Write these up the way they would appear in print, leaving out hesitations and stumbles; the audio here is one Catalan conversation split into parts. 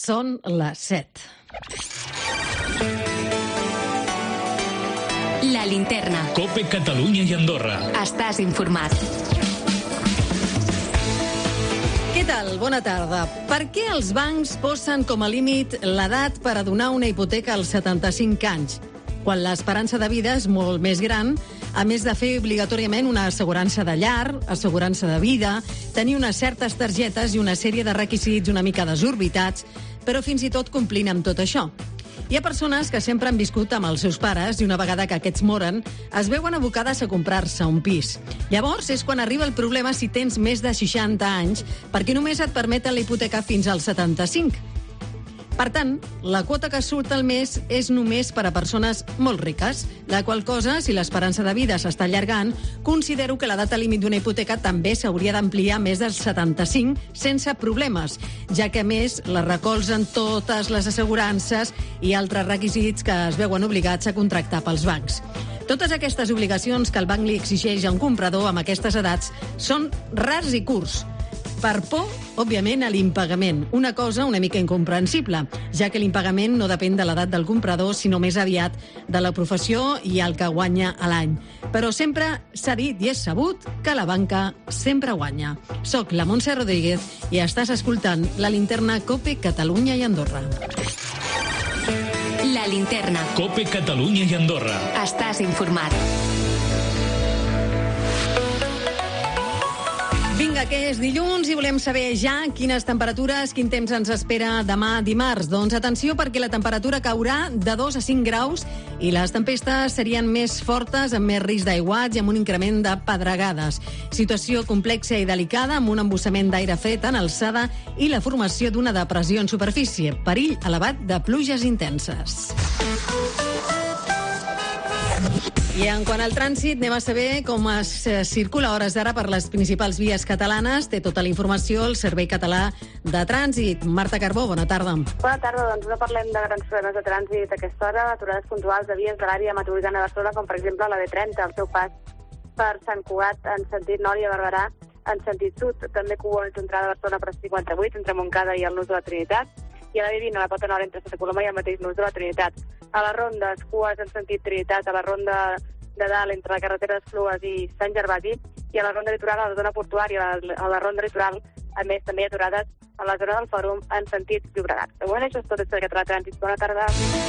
Són les 7. La linterna. COPE Catalunya i Andorra. Estàs informat. Què tal? Bona tarda. Per què els bancs posen com a límit l'edat per a donar una hipoteca als 75 anys? Quan l'esperança de vida és molt més gran, a més de fer obligatòriament una assegurança de llar, assegurança de vida, tenir unes certes targetes i una sèrie de requisits una mica desorbitats, però fins i tot complint amb tot això. Hi ha persones que sempre han viscut amb els seus pares i una vegada que aquests moren, es veuen abocades a comprar-se un pis. Llavors és quan arriba el problema si tens més de 60 anys, perquè només et permeten la hipoteca fins als 75. Per tant, la quota que surt al mes és només per a persones molt riques, la qual cosa, si l'esperança de vida s'està allargant, considero que la data límit d'una hipoteca també s'hauria d'ampliar més dels 75 sense problemes, ja que a més la recolzen totes les assegurances i altres requisits que es veuen obligats a contractar pels bancs. Totes aquestes obligacions que el banc li exigeix a un comprador amb aquestes edats són rars i curts, per por, òbviament, a l'impagament. Una cosa una mica incomprensible, ja que l'impagament no depèn de l'edat del comprador, sinó més aviat de la professió i el que guanya a l'any. Però sempre s'ha dit i és sabut que la banca sempre guanya. Soc la Montse Rodríguez i estàs escoltant la linterna COPE Catalunya i Andorra. La linterna. COPE Catalunya i Andorra. Estàs informat. Vinga, que és dilluns i volem saber ja quines temperatures, quin temps ens espera demà dimarts. Doncs atenció, perquè la temperatura caurà de 2 a 5 graus i les tempestes serien més fortes, amb més risc d'aiguats i amb un increment de pedregades. Situació complexa i delicada, amb un embussament d'aire fred en alçada i la formació d'una depressió en superfície. Perill elevat de pluges intenses. I en quant al trànsit, anem a saber com es circula a hores d'ara per les principals vies catalanes. Té tota la informació el Servei Català de Trànsit. Marta Carbó, bona tarda. Bona tarda, doncs no parlem de grans problemes de trànsit a aquesta hora, aturades puntuals de vies de l'àrea metropolitana de Barcelona, com per exemple la B30, al seu pas per Sant Cugat en sentit nord i a Barberà en sentit sud. També cues d'entrada a Barcelona per 58, entre Montcada i el Nus de la Trinitat, i a la B20 a la Pota Nord entre Santa Coloma i el mateix Nus de la Trinitat. A les rondes, cues en sentit Trinitat, a la ronda de dalt entre la carretera d'Esplugues i Sant Gervasi, i a la ronda litoral, a la zona portuària, a la ronda litoral, a més també aturades a la zona del Fòrum en sentit Llobregat. De moment això és tot això de trànsit. Bona tarda.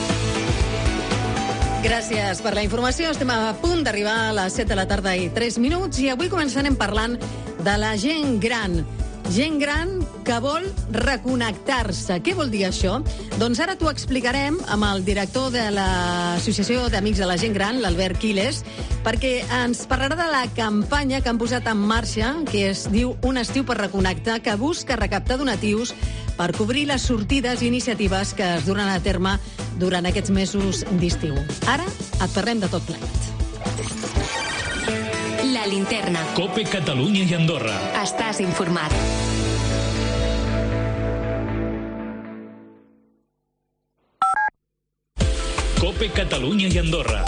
Gràcies per la informació. Estem a punt d'arribar a les 7 de la tarda i 3 minuts i avui començarem parlant de la gent gran. Gent gran que vol reconnectar-se. Què vol dir això? Doncs ara t'ho explicarem amb el director de l'Associació d'Amics de la Gent Gran, l'Albert Quiles, perquè ens parlarà de la campanya que han posat en marxa, que es diu Un estiu per reconnectar, que busca recaptar donatius per cobrir les sortides i iniciatives que es duran a terme durant aquests mesos d'estiu. Ara et parlem de tot plegat. La linterna. COPE Catalunya i Andorra. Estàs informat. COPE Catalunya y Andorra.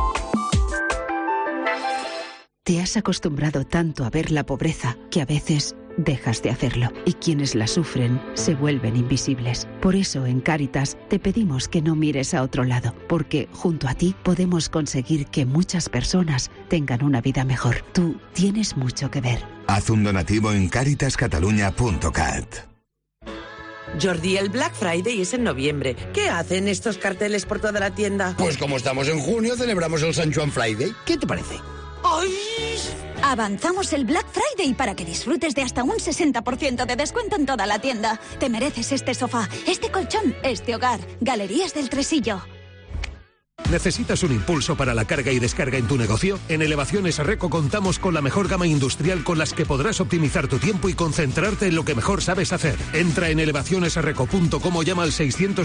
Te has acostumbrado tanto a ver la pobreza que a veces dejas de hacerlo y quienes la sufren se vuelven invisibles. Por eso en Cáritas te pedimos que no mires a otro lado, porque junto a ti podemos conseguir que muchas personas tengan una vida mejor. Tú tienes mucho que ver. Haz un donativo en caritascatalunya.cat. Jordi, el Black Friday es en noviembre. ¿Qué hacen estos carteles por toda la tienda? Pues como estamos en junio, celebramos el San Juan Friday. ¿Qué te parece? ¡Ay! Avanzamos el Black Friday para que disfrutes de hasta un 60% de descuento en toda la tienda. Te mereces este sofá, este colchón, este hogar. Galerías del Tresillo. ¿Necesitas un impulso para la carga y descarga en tu negocio? En Elevaciones Reco contamos con la mejor gama industrial con las que podrás optimizar tu tiempo y concentrarte en lo que mejor sabes hacer. Entra en elevacionesreco.com o llama al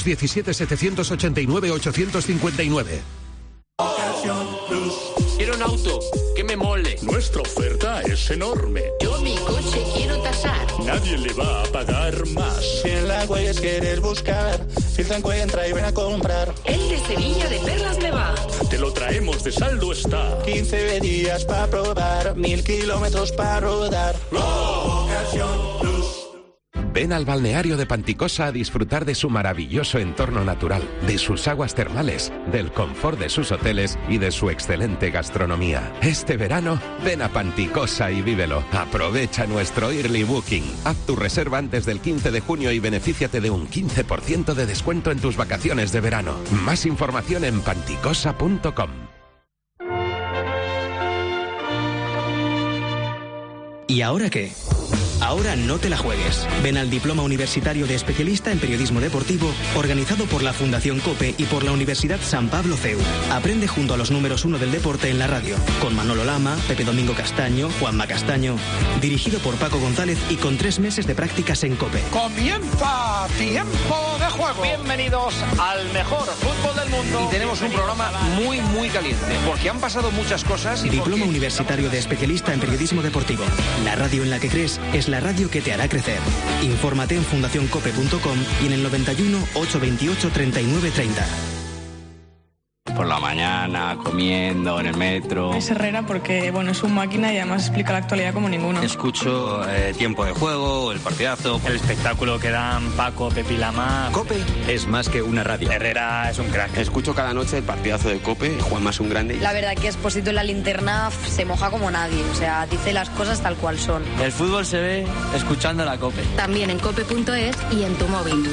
617-789-859. Quiero un auto que me mole. Nuestra oferta es enorme. Yo mi coche quiero tasar. Nadie le va a pagar más. Si en la Güell quieres buscar, filtra, encuentra y ven a comprar. El de Sevilla de Perlas me va. Te lo traemos de saldo está. 15 días para probar, 1000 kilómetros para rodar. Ocasión Plus. Ven al balneario de Panticosa a disfrutar de su maravilloso entorno natural, de sus aguas termales, del confort de sus hoteles y de su excelente gastronomía. Este verano, ven a Panticosa y vívelo. Aprovecha nuestro Early Booking. Haz tu reserva antes del 15 de junio y benefíciate de un 15% de descuento en tus vacaciones de verano. Más información en panticosa.com. ¿Y ahora qué? Ahora no te la juegues. Ven al Diploma Universitario de Especialista en Periodismo Deportivo, organizado por la Fundación COPE y por la Universidad San Pablo CEU. Aprende junto a los números 1 del deporte en la radio, con Manolo Lama, Pepe Domingo Castaño, Juanma Castaño. Dirigido por Paco González y con 3 meses de prácticas en COPE. ¡Comienza Tiempo de Juego! Bienvenidos al mejor fútbol del mundo. Y tenemos un programa muy caliente, porque han pasado muchas cosas. Diploma Universitario de Especialista en Periodismo Deportivo. La radio en la que crees es la radio que te hará crecer. Infórmate en fundacioncope.com y en el 91 828 3930. Por la mañana, comiendo, en el metro. Es Herrera porque, bueno, es un máquina y además explica la actualidad como ninguno. Escucho Tiempo de Juego, el partidazo. El espectáculo que dan Paco, Pepe y Lama. COPE es más que una radio. Herrera es un crack. Escucho cada noche el partidazo de COPE, Juanma es un grande. La verdad que Expósito en la linterna se moja como nadie, o sea, dice las cosas tal cual son. El fútbol se ve escuchando la COPE. También en cope.es y en tu móvil.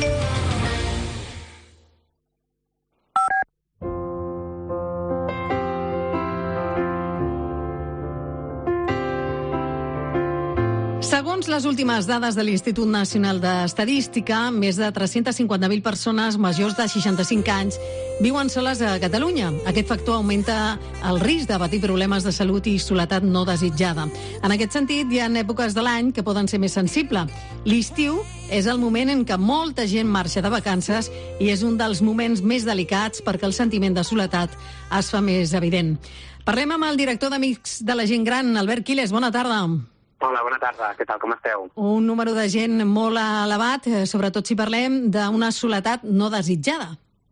Segons les últimes dades de l'Institut Nacional d'Estadística, més de 350.000 persones majors de 65 anys viuen soles a Catalunya. Aquest factor augmenta el risc de patir problemes de salut i soledat no desitjada. En aquest sentit, hi ha èpoques de l'any que poden ser més sensibles. L'estiu és el moment en què molta gent marxa de vacances i és un dels moments més delicats perquè el sentiment de soledat es fa més evident. Parlem amb el director d'Amics de la Gent Gran, Albert Quiles. Bona tarda. Hola, bona tarda. Què tal, com esteu? Un número de gent molt elevat, sobretot si parlem d'una soledat no desitjada.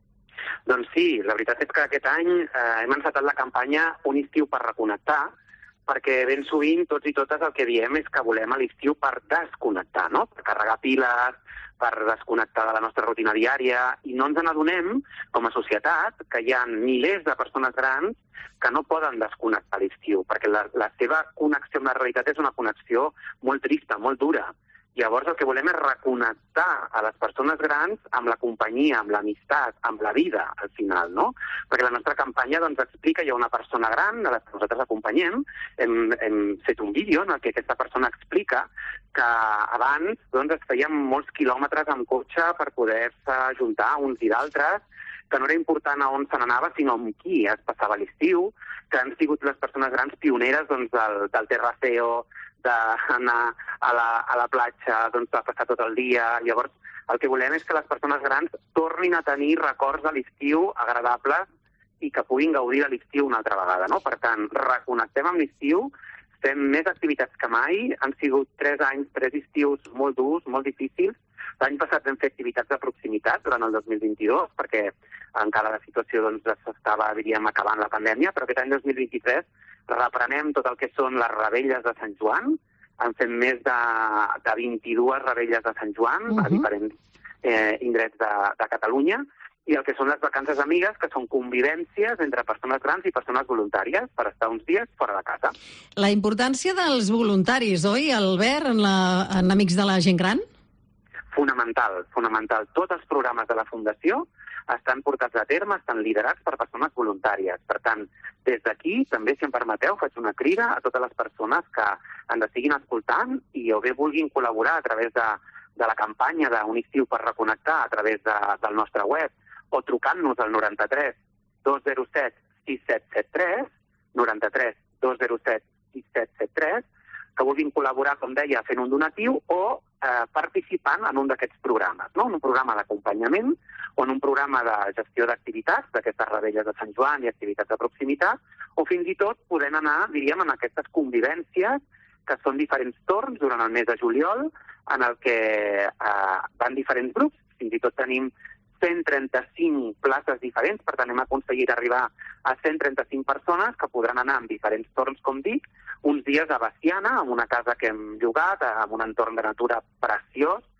Doncs sí, la veritat és que aquest any hem encetat la campanya Un estiu per reconnectar, perquè ben sovint tots i totes el que diem és que volem a l'estiu per desconnectar, no? Per carregar piles, per desconnectar de la nostra rutina diària, i no ens n'adonem, com a societat, que hi ha milers de persones grans que no poden desconnectar a l'estiu, perquè la seva connexió amb la realitat és una connexió molt trista, molt dura. Llavors el que volem és reconnectar a les persones grans amb la companyia, amb l'amistat, amb la vida, al final, no? Perquè la nostra campanya doncs, explica, hi ha una persona gran a la que nosaltres acompanyem, hem fet un vídeo en què aquesta persona explica que abans doncs, es feien molts quilòmetres amb cotxe per poder-se ajuntar uns i d'altres, que no era important a on se n'anava, sinó amb qui es passava l'estiu, que han sigut les persones grans pioneres doncs, del terraceo, d'anar a la platja, doncs, a passar tot el dia. Llavors, el que volem és que les persones grans tornin a tenir records de l'estiu agradables i que puguin gaudir de l'estiu una altra vegada, no? Per tant, reconnectem amb l'estiu, fem més activitats que mai, han sigut 3 anys, 3 estius molt durs, molt difícils. L'any passat vam fer activitats de proximitat durant el 2022, perquè encara la situació doncs, s'estava, diríem, acabant la pandèmia, però aquest any 2023 reprenem tot el que són les revetlles de Sant Joan. En fem més de 22 revetlles de Sant Joan a diferents indrets de Catalunya, i el que són les vacances amigues, que són convivències entre persones grans i persones voluntàries per estar uns dies fora de casa. La importància dels voluntaris, oi, Albert, en Amics de la Gent Gran? Fonamental, fonamental. Tots els programes de la Fundació estan portats a terme, estan liderats per persones voluntàries. Per tant, des d'aquí, també, si em permeteu, faig una crida a totes les persones que ens estiguin escoltant i o bé vulguin col·laborar a través de la campanya d'Un estiu per reconnectar a través del nostre web o trucant-nos al 93 207 6773, 93 207 6773, que vulguin col·laborar, com deia, fent un donatiu o participant en un d'aquests programes, no? En un programa d'acompanyament o en un programa de gestió d'activitats, d'aquestes revetlles de Sant Joan i activitats de proximitat, o fins i tot podent anar, diríem, en aquestes convivències que són diferents torns durant el mes de juliol, en el que van diferents grups, fins i tot tenim 135 places diferents, per tant hem aconseguit arribar a 135 persones que podran anar en diferents torns, com dic, uns dies a Baciana, en una casa que hem llogat, amb un entorn de natura preciós,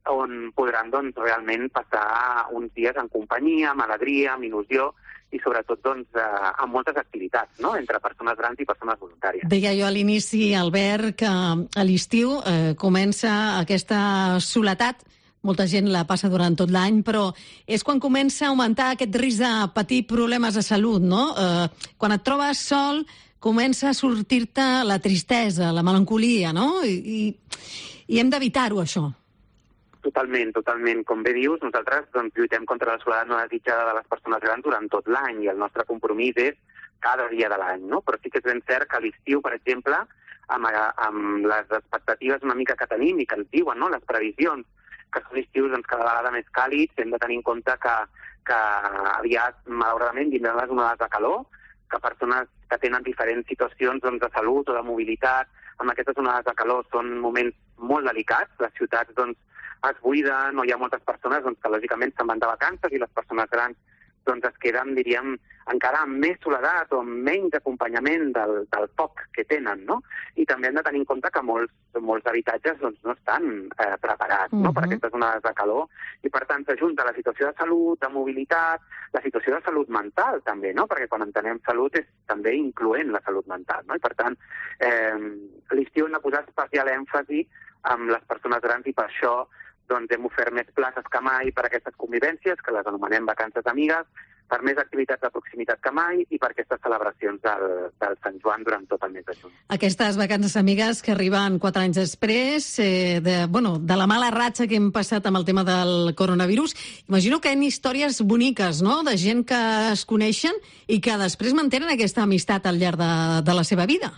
on podran doncs, realment passar uns dies en companyia, amb alegria, amb il·lusió i sobretot doncs, amb moltes activitats, no?, entre persones grans i persones voluntàries. Deia jo a l'inici, Albert, que a l'estiu comença aquesta soledat. Molta gent la passa durant tot l'any, però és quan comença a augmentar aquest risc de patir problemes de salut, no? Quan et trobes sol, comença a sortir-te la tristesa, la melancolia, no? I hem d'evitar-ho, això. Totalment, totalment. Com bé dius, nosaltres doncs, lluitem contra la soledat no desitjada de les persones grans durant tot l'any i el nostre compromís és cada dia de l'any, no? Però sí que és ben cert que a l'estiu, per exemple, amb les expectatives una mica que tenim i que ens diuen, no?, les previsions, que són estius doncs, cada vegada més càlids, hem de tenir en compte que aviat, malauradament, vindran les onades de calor, que persones que tenen diferents situacions doncs, de salut o de mobilitat, amb aquestes onades de calor són moments molt delicats, les ciutats doncs, es buiden, o hi ha moltes persones doncs, que lògicament se'n van de vacances i les persones grans doncs, es queden, diríem, encara amb més soledat o amb menys acompanyament del poc que tenen, no? I també hem de tenir en compte que molts habitatges doncs, no estan preparats no? Per aquestes onades de calor i, per tant, s'ajunta la situació de salut, de mobilitat, la situació de salut mental també, no? Perquè quan entenem salut és també incloent la salut mental, no? I, per tant, l'estiu hem de posar especial èmfasi amb les persones grans i per això doncs hem ofert més places que mai per a aquestes convivències, que les anomenem vacances amigues, per més activitats de proximitat que mai i per aquestes celebracions del Sant Joan durant tot el mes de juny. Aquestes vacances amigues que arriben 4 anys després de la mala ratxa que hem passat amb el tema del coronavirus. Imagino que hi ha històries boniques, no?, de gent que es coneixen i que després mantenen aquesta amistat al llarg de la seva vida.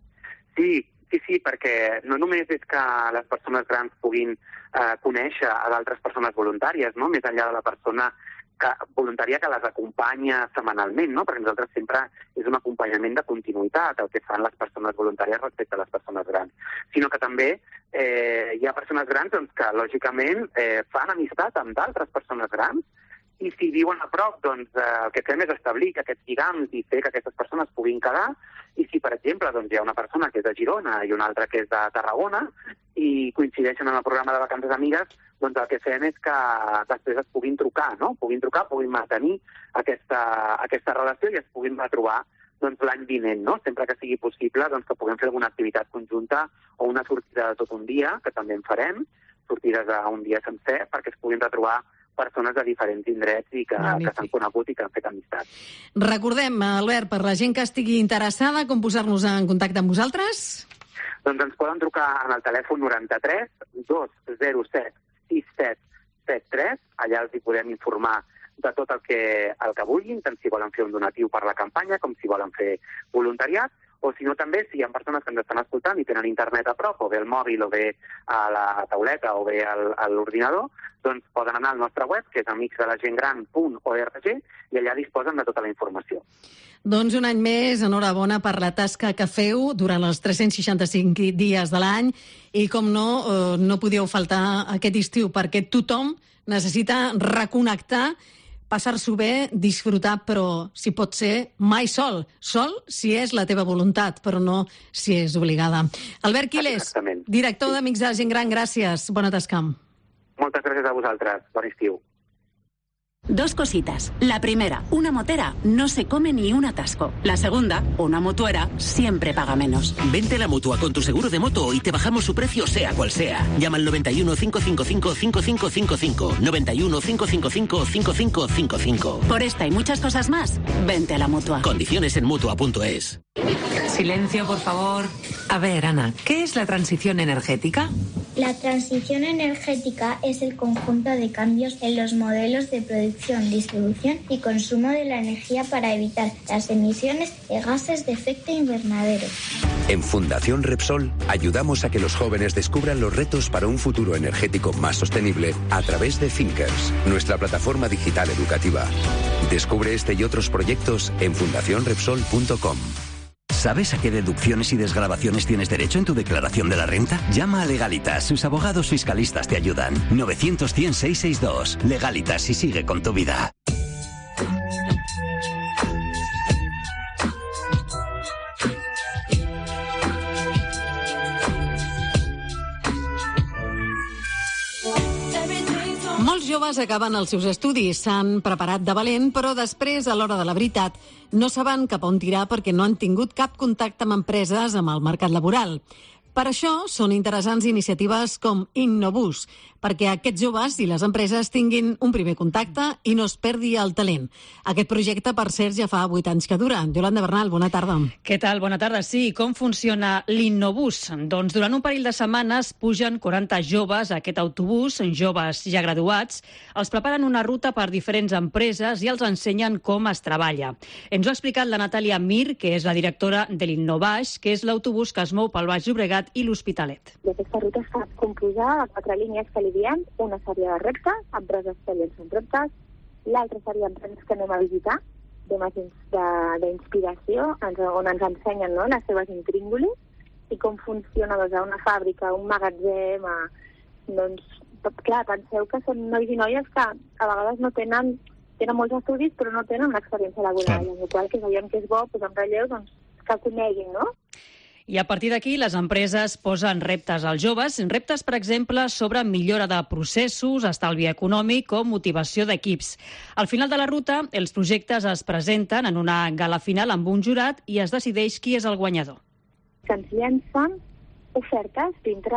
Sí, perquè no només és que les persones grans puguin conèixer a d'altres persones voluntàries, no?, més enllà de la persona voluntària que les acompanya setmanalment, no?, perquè nosaltres sempre és un acompanyament de continuïtat el que fan les persones voluntàries respecte a les persones grans, sinó que també hi ha persones grans doncs, que lògicament fan amistat amb d'altres persones grans i si viuen a prop, doncs el que fem és establir aquests lligams i fer que aquestes persones puguin quedar i si, per exemple, doncs, hi ha una persona que és de Girona i una altra que és de Tarragona i coincideixen en el programa de vacances amigues, doncs el que fem és que després es puguin trucar, no? Puguin mantenir aquesta relació i es puguin retrobar doncs, l'any vinent, no? Sempre que sigui possible doncs, que puguem fer alguna activitat conjunta o una sortida de tot un dia, que també en farem, sortides d'un dia sencer, perquè es puguin retrobar persones de diferents indrets i que s'han conegut i que han fet amistat. Recordem, Albert, per la gent que estigui interessada, com posar-nos en contacte amb vosaltres? Doncs ens poden trucar en el telèfon 93 207 6773. Allà els hi podem informar de tot el que vulguin, tant si volen fer un donatiu per la campanya com si volen fer voluntariat, o si no també, si hi ha persones que ens estan escoltant i tenen internet a prop, o bé el mòbil, o bé a la tauleta, o bé a l'ordinador, doncs poden anar al nostre web, que és amicsdelagentgran.org, i allà disposen de tota la informació. Doncs un any més, enhorabona per la tasca que feu durant els 365 dies de l'any, i com no podíeu faltar aquest estiu, perquè tothom necessita reconnectar, passar-s'ho bé, disfrutar, però, si pot ser, mai sol. Sol si és la teva voluntat, però no si és obligada. Albert Quiles, director d'Amics de la Gent Gran, gràcies. Bona tasca. Moltes gràcies a vosaltres. Bon estiu. 2 cositas. La primera, una motera no se come ni un atasco. La segunda, una mutuera siempre paga menos. Vente a la Mutua con tu seguro de moto y te bajamos su precio sea cual sea. Llama al 91 555 5555. 91 555 5555. Por esta y muchas cosas más, vente a la Mutua. Condiciones en Mutua.es. Silencio, por favor. A ver, Ana, ¿qué es la transición energética? La transición energética es el conjunto de cambios en los modelos de producción, distribución y consumo de la energía para evitar las emisiones de gases de efecto invernadero. En Fundación Repsol ayudamos a que los jóvenes descubran los retos para un futuro energético más sostenible a través de Thinkers, nuestra plataforma digital educativa. Descubre este y otros proyectos en fundacionrepsol.com. ¿Sabes a qué deducciones y desgravaciones tienes derecho en tu declaración de la renta? Llama a Legalitas, sus abogados fiscalistas te ayudan. 900-100-662. Legalitas y sigue con tu vida. Molts joves acaben els seus estudis, s'han preparat de valent, però després, a l'hora de la veritat, no saben cap on tirar perquè no han tingut cap contacte amb empreses, amb el mercat laboral. Per això són interessants iniciatives com Innobús, perquè aquests joves i les empreses tinguin un primer contacte i no es perdi el talent. Aquest projecte, per cert, ja fa 8 anys que dura. Yolanda Bernal, bona tarda. Què tal? Bona tarda. Sí, com funciona l'Innobús? Doncs durant un parell de setmanes pugen 40 joves a aquest autobús, joves ja graduats, els preparen una ruta per diferents empreses i els ensenyen com es treballa. Ens ho ha explicat la Natàlia Mir, que és la directora de l'Innobaix, que és l'autobús que es mou pel Baix Llobregat i l'Hospitalet. Aquesta ruta està composada de 4 línies que li diem, una sèrie de reptes, empreses que llancen reptes, l'altra seria empreses que anem a visitar, temes d'inspiració, on ens ensenyen, no?, les seves intríngulis i com funciona una fàbrica, un magatzem. Doncs, clar, penseu que són nois i noies que a vegades no tenen molts estudis però no tenen una experiència laboral, amb la qual que veiem que és bo posar en relleu que coneguin, no? I a partir d'aquí, les empreses posen reptes als joves, reptes, per exemple, sobre millora de processos, estalvi econòmic o motivació d'equips. Al final de la ruta, els projectes es presenten en una gala final amb un jurat i es decideix qui és el guanyador. Ens llencen ofertes dintre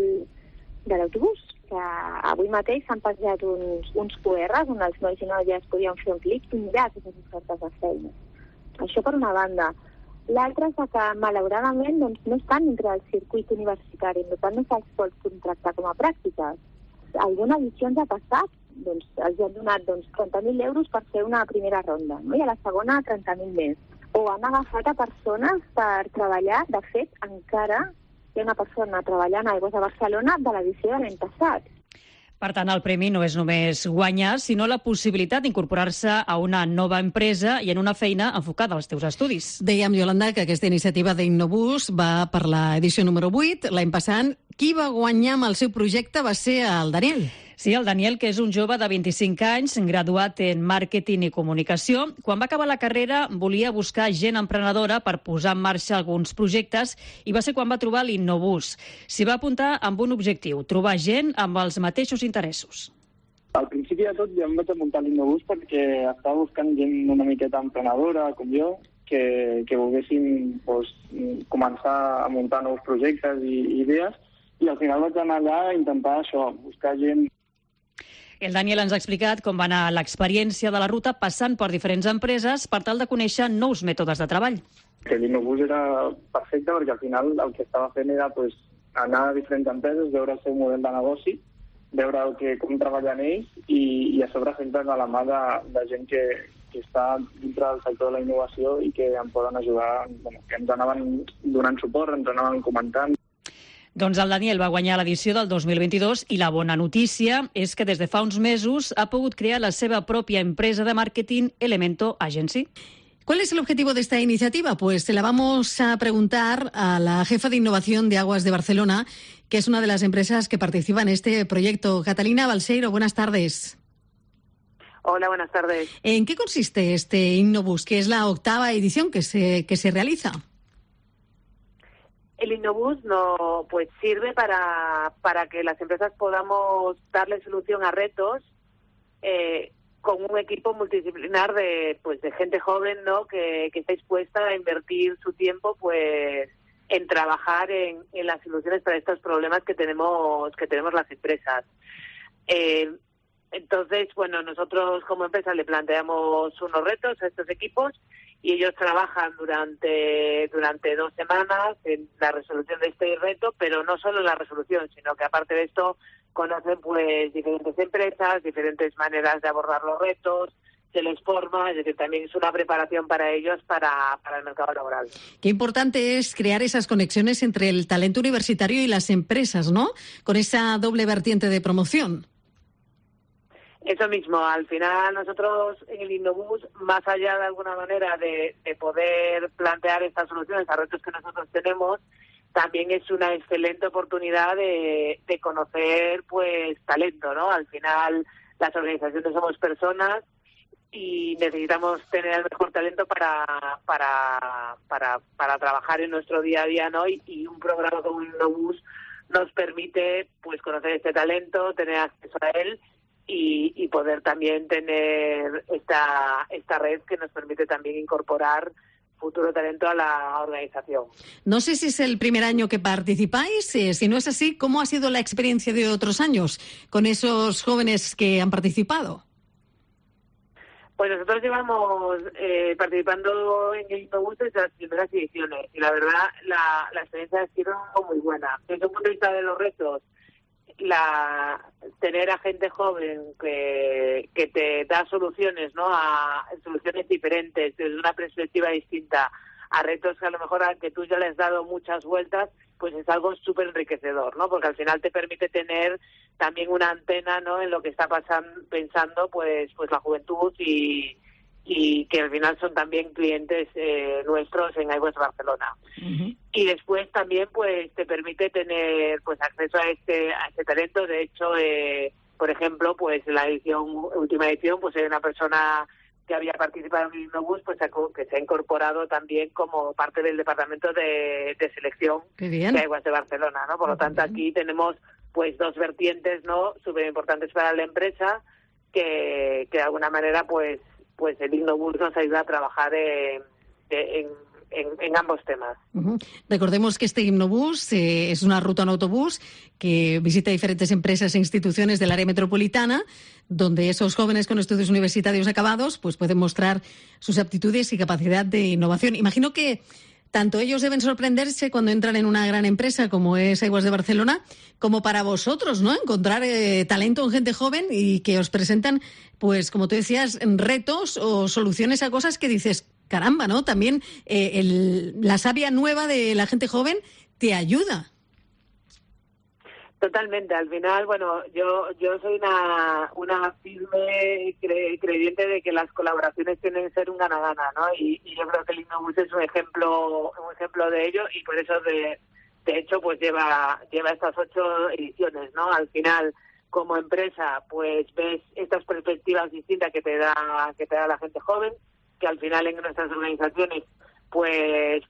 de l'autobús, que avui mateix s'han passat uns QRs on els nois i noies podien fer un clic i mirar aquestes ofertes de feina. Això per una banda. L'altre és que, malauradament, no estan dintre del circuit universitari, per tant no se'ls pot contractar com a pràctiques. Alguna edició ens ha passat, els han donat 30.000 euros per fer una primera ronda, no? I a la segona 30.000 més. O han agafat a persones per treballar, de fet, encara hi ha una persona treballant a Aigües de Barcelona de l'edició de l'any passat. Per tant, el premi no és només guanyar, sinó la possibilitat d'incorporar-se a una nova empresa i en una feina enfocada als teus estudis. Dèiem, Yolanda, que aquesta iniciativa d'Innobús va per l'edició número 8. L'any passat, qui va guanyar amb el seu projecte va ser el Daniel. Sí, el Daniel, que és un jove de 25 anys, graduat en màrqueting i comunicació. Quan va acabar la carrera, volia buscar gent emprenedora per posar en marxa alguns projectes i va ser quan va trobar l'Innobús. S'hi va apuntar amb un objectiu, trobar gent amb els mateixos interessos. Al principi de tot ja em vaig apuntar a l'Innobús perquè estava buscant gent una miqueta emprenedora, com jo, que volguessin començar a muntar nous projectes i idees, i al final vaig anar allà a intentar això, buscar gent. El Daniel ens ha explicat com va anar l'experiència de la ruta passant per diferents empreses per tal de conèixer nous mètodes de treball. L'Innobús era perfecte perquè al final el que estava fent era anar a diferents empreses, veure el seu model de negoci, veure com treballen ells i a sobre sempre de la mà de gent que està dintre del sector de la innovació i que em poden ajudar, que ens anaven donant suport, ens anaven comentant. Doncs el Daniel va guanyar l'edició del 2022 i la bona notícia és que des de fa uns mesos ha pogut crear la seva pròpia empresa de màrqueting, Elemento Agency. ¿Cuál es el objetivo de esta iniciativa? Pues se la vamos a preguntar a la jefa de innovación de Aguas de Barcelona, que es una de las empresas que participa en este proyecto. Catalina Balseiro, buenas tardes. Hola, buenas tardes. ¿En qué consiste este Innobús, que es la 8ª edición que se realiza? El Innobús sirve para que las empresas podamos darle solución a retos con un equipo multidisciplinar de gente joven, ¿no?, que está dispuesta a invertir su tiempo en trabajar en las soluciones para estos problemas que tenemos las empresas. Entonces, nosotros como empresa le planteamos unos retos a estos equipos y ellos trabajan durante 2 semanas en la resolución de este reto, pero no solo en la resolución, sino que aparte de esto conocen diferentes empresas, diferentes maneras de abordar los retos, se les forma, es decir, también es una preparación para ellos para el mercado laboral. Qué importante es crear esas conexiones entre el talento universitario y las empresas, ¿no?, con esa doble vertiente de promoción. Eso mismo, al final nosotros en el Innobús, más allá de alguna manera de poder plantear estas soluciones a retos que nosotros tenemos, también es una excelente oportunidad de conocer talento, ¿no? Al final las organizaciones somos personas y necesitamos tener el mejor talento para trabajar en nuestro día a día, ¿no? Y un programa como Innobús nos permite conocer este talento, tener acceso a él y poder también tener esta red que nos permite también incorporar futuro talento a la organización. No sé si es el primer año que participáis. Si no es así, ¿cómo ha sido la experiencia de otros años con esos jóvenes que han participado? Pues nosotros llevamos participando en el Innobus desde las primeras ediciones y la verdad la experiencia ha sido muy buena. Desde un punto de vista de los retos, tener a gente joven que te da soluciones, ¿no? A soluciones diferentes, desde una perspectiva distinta, a retos que a lo mejor aunque tú ya les has dado muchas vueltas, pues es algo súper enriquecedor, ¿no? Porque al final te permite tener también una antena, ¿no? En lo que está pensando pues la juventud y que al final son también clientes nuestros en iWest Barcelona. Uh-huh. Y después también pues te permite tener pues acceso a este talento. De hecho, por ejemplo, pues en la última edición, pues hay una persona que había participado en Innobus, pues que se ha incorporado también como parte del departamento de selección de iWest de Barcelona, ¿no? Por lo tanto, aquí tenemos pues dos vertientes, ¿no? Súper importantes para la empresa que de alguna manera pues el Innobus nos ayuda a trabajar en ambos temas. Uh-huh. Recordemos que este Innobus es una ruta en autobús que visita diferentes empresas e instituciones del área metropolitana, donde esos jóvenes con estudios universitarios acabados pues pueden mostrar sus aptitudes y capacidad de innovación. Imagino que tanto ellos deben sorprenderse cuando entran en una gran empresa como es iWest de Barcelona, como para vosotros, ¿no? Encontrar talento en gente joven y que os presentan, pues como tú decías, retos o soluciones a cosas que dices, caramba, ¿no? También la savia nueva de la gente joven te ayuda. Totalmente. Al final, bueno, yo soy una firme creyente de que las colaboraciones tienen que ser un gana-gana, ¿no? Y yo creo que el Innobus es un ejemplo de ello y por eso de hecho pues lleva estas 8 ediciones, ¿no? Al final, como empresa, pues ves estas perspectivas distintas que te da la gente joven, que al final en nuestras organizaciones pues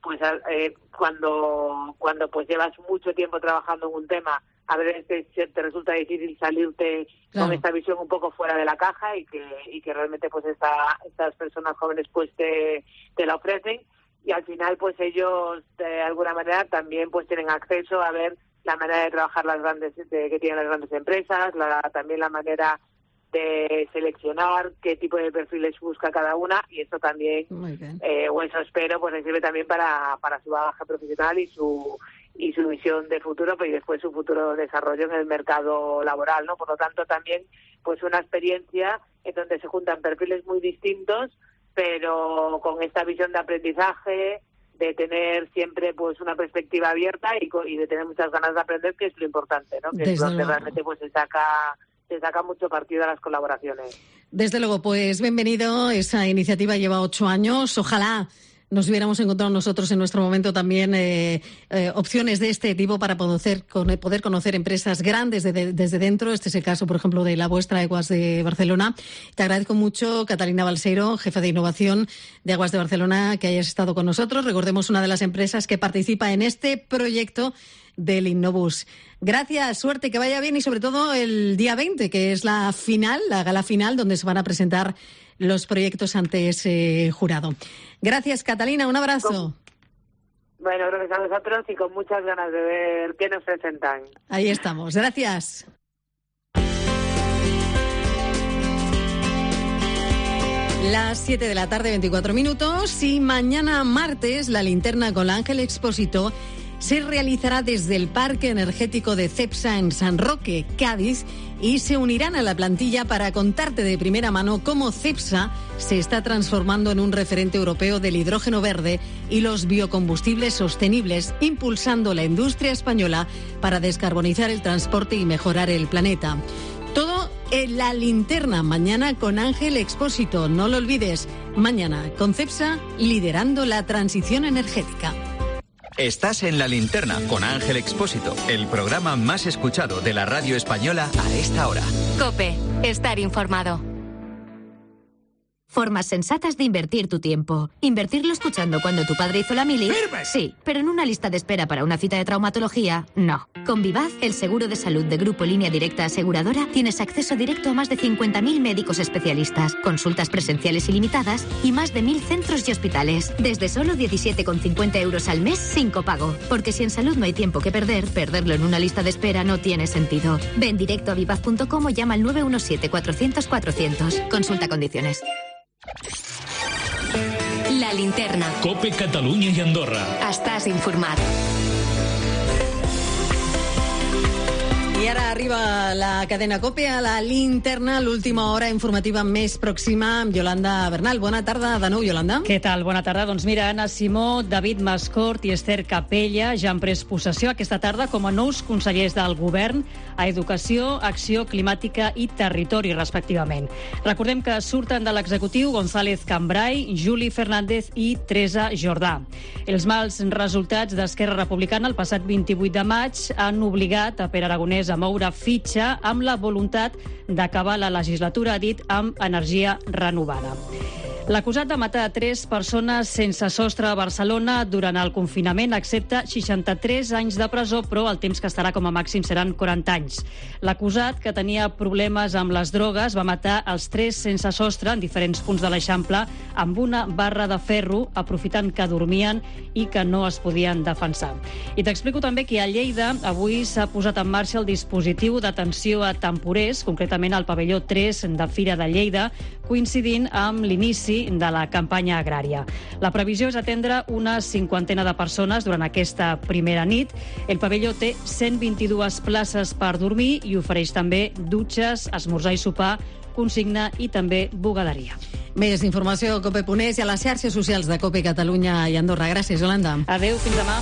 cuando pues llevas mucho tiempo trabajando en un tema, a veces te resulta difícil salirte con esta visión un poco fuera de la caja y que realmente pues estas personas jóvenes pues te la ofrecen y al final pues ellos de alguna manera también pues tienen acceso a ver la manera de trabajar que tienen las grandes empresas, también la manera de seleccionar qué tipo de perfiles busca cada una y eso también o eso espero pues les sirve también para su bagaje profesional y su visión de futuro, pero y después su futuro desarrollo en el mercado laboral, ¿no? Por lo tanto, también pues una experiencia en donde se juntan perfiles muy distintos, pero con esta visión de aprendizaje, de tener siempre pues una perspectiva abierta y de tener muchas ganas de aprender, que es lo importante, ¿no? Que es donde realmente pues se saca mucho partido a las colaboraciones. Desde luego, pues bienvenido. Esa iniciativa lleva 8 años. Ojalá nos hubiéramos encontrado nosotros en nuestro momento también opciones de este tipo para poder conocer empresas grandes desde dentro. Este es el caso, por ejemplo, de la vuestra, iWest de Barcelona. Te agradezco mucho, Catalina Balseiro, jefa de innovación de iWest de Barcelona, que hayas estado con nosotros. Recordemos, una de las empresas que participa en este proyecto del Innobus. Gracias, suerte, que vaya bien y sobre todo el día 20, que es la gala final, donde se van a presentar los proyectos ante ese jurado. Gracias, Catalina, un abrazo. Bueno, gracias a vosotros y con muchas ganas de ver qué nos presentan. Ahí estamos, gracias. Las 7 de la tarde, 24 minutos, y mañana martes la linterna con Ángel Expósito se realizará desde el Parque Energético de Cepsa en San Roque, Cádiz, y se unirán a la plantilla para contarte de primera mano cómo Cepsa se está transformando en un referente europeo del hidrógeno verde y los biocombustibles sostenibles, impulsando la industria española para descarbonizar el transporte y mejorar el planeta. Todo en la linterna, mañana con Ángel Expósito. No lo olvides, mañana con Cepsa, liderando la transición energética. Estás en La Linterna con Ángel Expósito, el programa más escuchado de la radio española a esta hora. COPE, estar informado. Formas sensatas de invertir tu tiempo. Invertirlo escuchando cuando tu padre hizo la mili. ¡Firme! Sí, pero en una lista de espera para una cita de traumatología, no. Con Vivaz, el seguro de salud de Grupo Línea Directa Aseguradora, tienes acceso directo a más de 50.000 médicos especialistas, consultas presenciales ilimitadas y más de 1.000 centros y hospitales. Desde solo 17,50 euros al mes sin copago. Porque si en salud no hay tiempo que perder, perderlo en una lista de espera no tiene sentido. Ven directo a vivaz.com o llama al 917-400-400. Consulta condiciones. La linterna. COPE Catalunya i Andorra. Estàs informat. I ara arriba la cadena COPE a la linterna, l'última hora informativa més pròxima amb Yolanda Bernal. Bona tarda de nou, Yolanda. Què tal? Bona tarda. Doncs mira, Anna Simó, David Mascort i Esther Capella ja han pres possessió aquesta tarda com a nous consellers del govern a Educació, Acció Climàtica i Territori, respectivament. Recordem que surten de l'executiu González Cambray, Juli Fernández i Teresa Jordà. Els mals resultats d'Esquerra Republicana el passat 28 de maig han obligat a Pere Aragonès a moure fitxa amb la voluntat d'acabar la legislatura, ha dit, amb energia renovada. L'acusat de matar 3 persones sense sostre a Barcelona durant el confinament accepta 63 anys de presó, però el temps que estarà com a màxim seran 40 anys. L'acusat, que tenia problemes amb les drogues, va matar els 3 sense sostre en diferents punts de l'Eixample amb una barra de ferro, aprofitant que dormien i que no es podien defensar. I t'explico també que a Lleida avui s'ha posat en marxa el dispositiu d'atenció a temporers, concretament al pavelló 3 de Fira de Lleida, coincidint amb l'inici de la campanya agrària. La previsió és atendre una 50 de persones durant aquesta primera nit. El pavelló té 122 places per dormir i ofereix també dutxes, esmorzar i sopar, consigna i també bugaderia. Més informació a COPE.es i a les xarxes socials de COPE Catalunya i Andorra. Gràcies, Yolanda. Adéu, fins demà.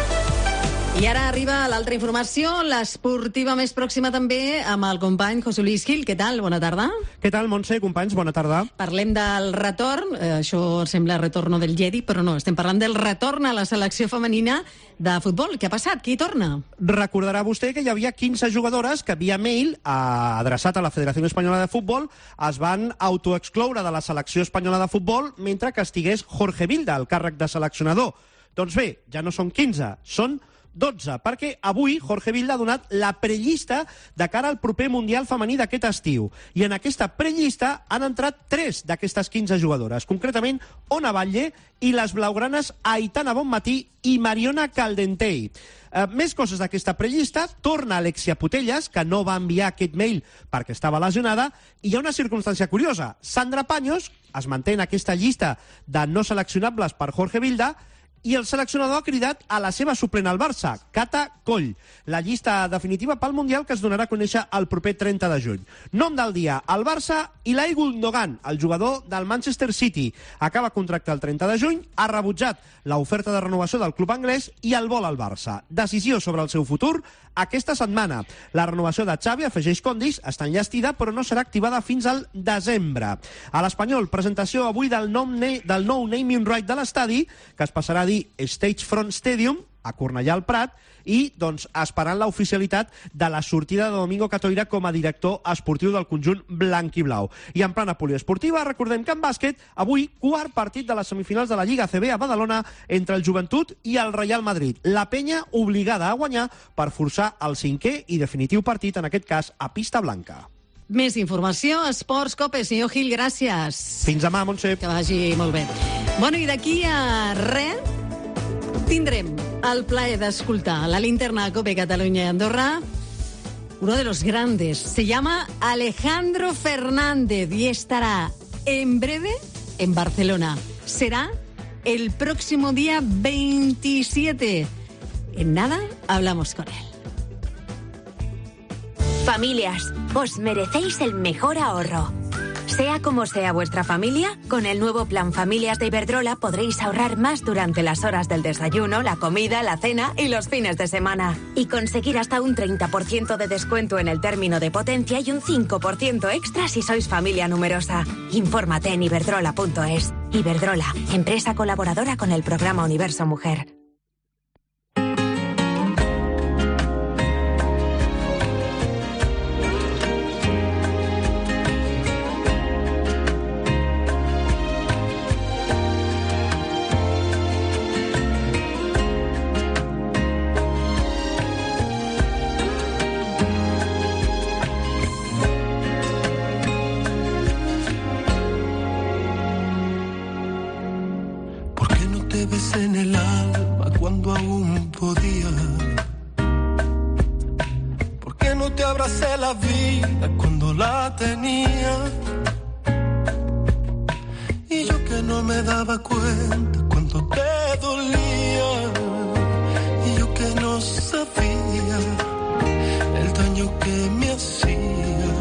I ara arriba l'altra informació, l'esportiva més pròxima també, amb el company José Luis Gil. Què tal? Bona tarda. Què tal, Montse? Companys, bona tarda. Parlem del retorn, això sembla retorno del Jedi, però no, estem parlant del retorn a la selecció femenina de futbol. Què ha passat? Qui torna? Recordarà vostè que hi havia 15 jugadores que via mail adreçat a la Federació Espanyola de Futbol es van autoexcloure de la selecció espanyola de futbol mentre que estigués Jorge Vilda, el càrrec de seleccionador. Doncs bé, ja no són 15, són 12, perquè avui Jorge Vilda ha donat la prellista de cara al proper Mundial femení d'aquest estiu. I en aquesta prellista han entrat 3 d'aquestes 15 jugadores, concretament Ona Batlle i les blaugranes Aitana Bonmatí i Mariona Caldentey. Més coses d'aquesta prellista. Torna Alexia Putellas, que no va enviar aquest mail perquè estava lesionada, i hi ha una circumstància curiosa. Sandra Paños es manté en aquesta llista de no seleccionables per Jorge Vilda, i el seleccionador ha cridat a la seva suplent al Barça, Cata Coll. La llista definitiva pel Mundial que es donarà a conèixer el proper 30 de juny. Nom del dia, el Barça i Ilkay Gundogan, el jugador del Manchester City. Acaba contracte el 30 de juny, ha rebutjat l'oferta de renovació del club anglès i el vol al Barça. Decisió sobre el seu futur aquesta setmana. La renovació de Xavi, afegeix Condis, està enllestida però no serà activada fins al desembre. A l'Espanyol, presentació avui del nou naming right de l'estadi, que es passarà a dir Stagefront Stadium, a Cornellà al Prat, i doncs esperant l'oficialitat de la sortida de Domingo Catoira com a director esportiu del conjunt blanc i blau. I en plana poliesportiva, recordem que en bàsquet, avui quart partit de les semifinals de la Lliga ACB a Badalona entre el Joventut i el Real Madrid. La penya obligada a guanyar per forçar el 5è i definitiu partit, en aquest cas a pista blanca. Més informació, Esports COPE. Senyor Gil, gràcies. Fins demà, Montse. Que vagi molt bé. Bueno, i d'aquí a res tindrem el plaer d'escoltar la linterna COPE Catalunya y Andorra, uno de los grandes. Se llama Alejandro Fernández y estará en breve en Barcelona. Será el próximo día 27. En nada, hablamos con él. Familias, os merecéis el mejor ahorro. Sea como sea vuestra familia, con el nuevo Plan Familias de Iberdrola podréis ahorrar más durante las horas del desayuno, la comida, la cena y los fines de semana. Y conseguir hasta un 30% de descuento en el término de potencia y un 5% extra si sois familia numerosa. Infórmate en iberdrola.es. Iberdrola, empresa colaboradora con el programa Universo Mujer. no te abracé la vida cuando la tenía. Y yo que no me daba cuenta cuando te dolía. Y yo que no sabía el daño que me hacía.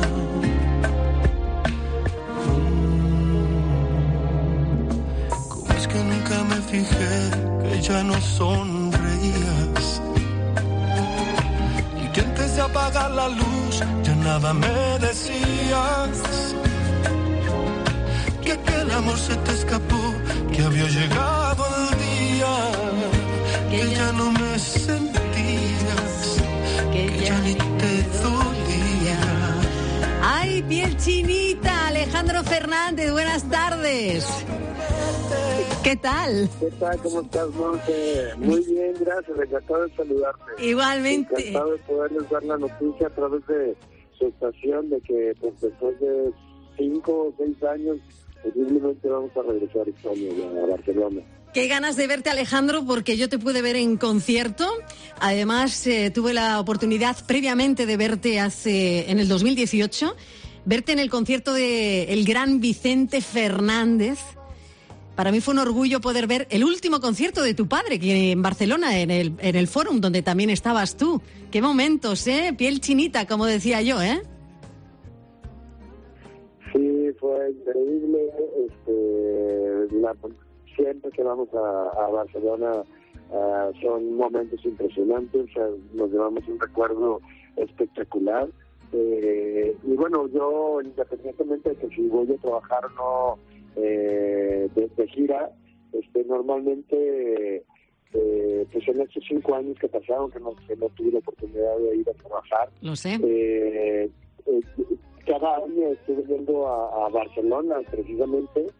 Como es que nunca me fijé que ya no sonreías. Y que antes de apagar la luz ya nada me decías. Que aquel amor se te escapó, que había llegado el día, que ya no me sentías, que ya ni te dolía. ¡Ay, piel chinita! Alejandro Fernández, buenas tardes. ¿Qué tal? ¿Qué tal? ¿Cómo estás, Monse? Muy bien, gracias. Encantado de saludarte. Igualmente. Encantado de poderles dar la noticia a través de su estación de que pues, después de 5 o 6 años posiblemente vamos a regresar a España, a Barcelona. Qué ganas de verte, Alejandro, porque yo te pude ver en concierto. Además, tuve la oportunidad previamente de verte en el 2018, verte en el concierto del gran Vicente Fernández. Para mí fue un orgullo poder ver el último concierto de tu padre, que en Barcelona, en el Fórum, donde también estabas tú. Qué momentos, ¿eh? Piel chinita, como decía yo, ¿eh? Sí, fue increíble. Siempre que vamos a Barcelona son momentos impresionantes. Nos llevamos un recuerdo espectacular. Y bueno, yo independientemente de que si voy a trabajar o no de gira, normalmente pues en estos 5 años que pasaron que no tuve la oportunidad de ir a trabajar. Lo sé. Cada año estuve yendo a Barcelona precisamente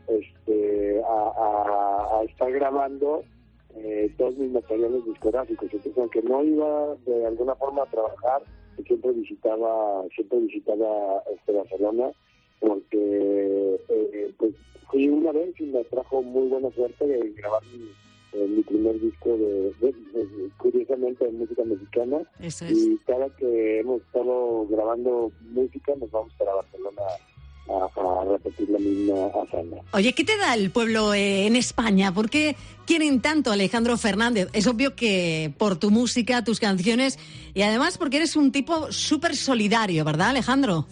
a estar grabando todos mis materiales discográficos. Entonces, aunque no iba de alguna forma a trabajar, siempre visitaba Barcelona, porque pues fui una vez y me trajo muy buena suerte de grabar mi primer disco curiosamente de música mexicana. Eso es. Y cada que hemos estado grabando música nos vamos para Barcelona a repetir la misma hazaña. Oye, ¿qué te da el pueblo en España? ¿Por qué quieren tanto a Alejandro Fernández? Es obvio que por tu música, tus canciones, y además porque eres un tipo súper solidario, ¿verdad, Alejandro?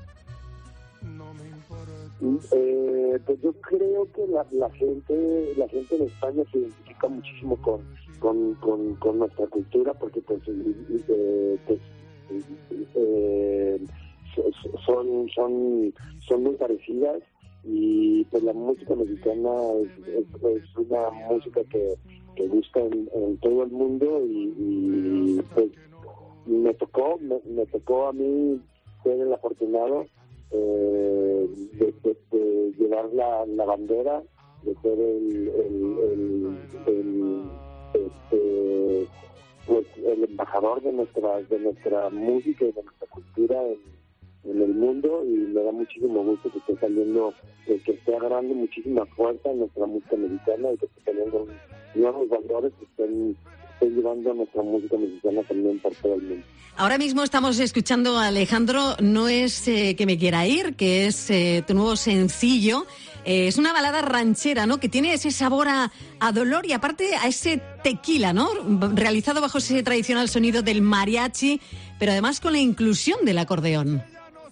Pues yo creo que la gente en España se identifica muchísimo con nuestra cultura, porque pues son muy parecidas, y pues la música mexicana es una música que gusta en todo el mundo, y pues me tocó a mí ser el afortunado de llevar la bandera, de ser el embajador de nuestra música y de nuestra cultura en el mundo, y me da muchísimo gusto que esté saliendo, que esté agarrando muchísima fuerza en nuestra música mexicana, y que esté teniendo nuevos valores que estén llevando a nuestra música mexicana también por todo el mundo. Ahora mismo estamos escuchando a Alejandro, No es que me quiera ir, que es tu nuevo sencillo. Es una balada ranchera, ¿no?, que tiene ese sabor a dolor y aparte a ese tequila, ¿no?, realizado bajo ese tradicional sonido del mariachi, pero además con la inclusión del acordeón.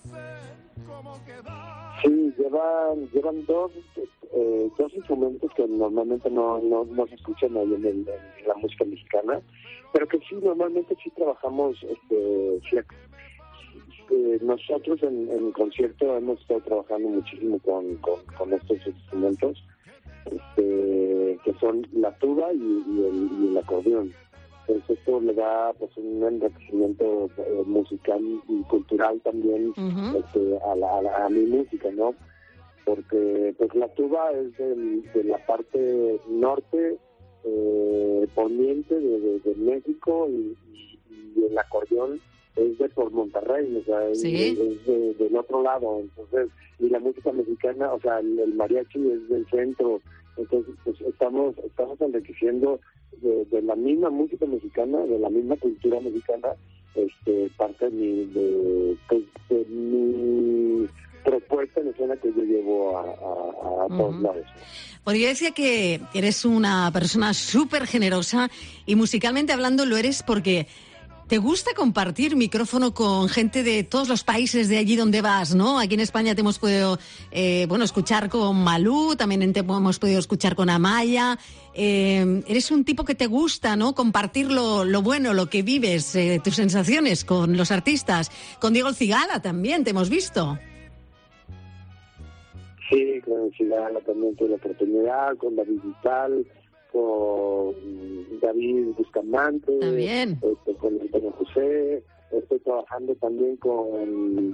Sí, llevan dos instrumentos que normalmente no se escuchan ahí en la música mexicana, pero que sí, normalmente sí trabajamos, nosotros en el concierto hemos estado trabajando muchísimo con estos instrumentos, que son la tuba y el acordeón. Entonces esto le da pues un enriquecimiento musical y cultural también a mi música, ¿no? Porque pues la tuba es de la parte norte poniente de México, y el acordeón es de por Monterrey, o sea, ¿sí?, es del otro lado. Entonces, y la música mexicana, o sea, el mariachi es del centro Entonces, pues estamos enriqueciendo de la misma música mexicana, de la misma cultura mexicana, parte de mi propuesta en escena que yo llevo a todos lados. Bueno, yo decía que eres una persona súper generosa y musicalmente hablando lo eres porque te gusta compartir micrófono con gente de todos los países de allí donde vas, ¿no? Aquí en España te hemos podido escuchar con Malú, también te hemos podido escuchar con Amaya. Eres un tipo que te gusta, ¿no? Compartir lo bueno, lo que vives, tus sensaciones con los artistas. Con Diego El Cigala también te hemos visto. Sí, con El Cigala también tuve la oportunidad, con David Vital, con David Bustamante, con Antonio José. Estoy trabajando también con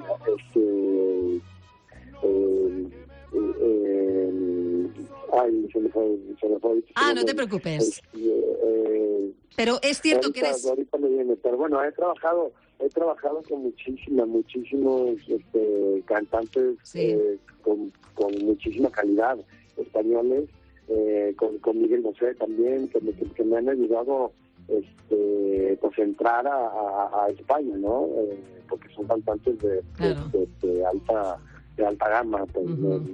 se me fue. No te preocupes. Pero es cierto que eres... Ahorita me viene, pero bueno, he trabajado con muchísimos cantantes con muchísima calidad, españoles, con Miguel Bosé también, que me han ayudado pues entrar a España, ¿no? Porque son cantantes de alta gama, pues,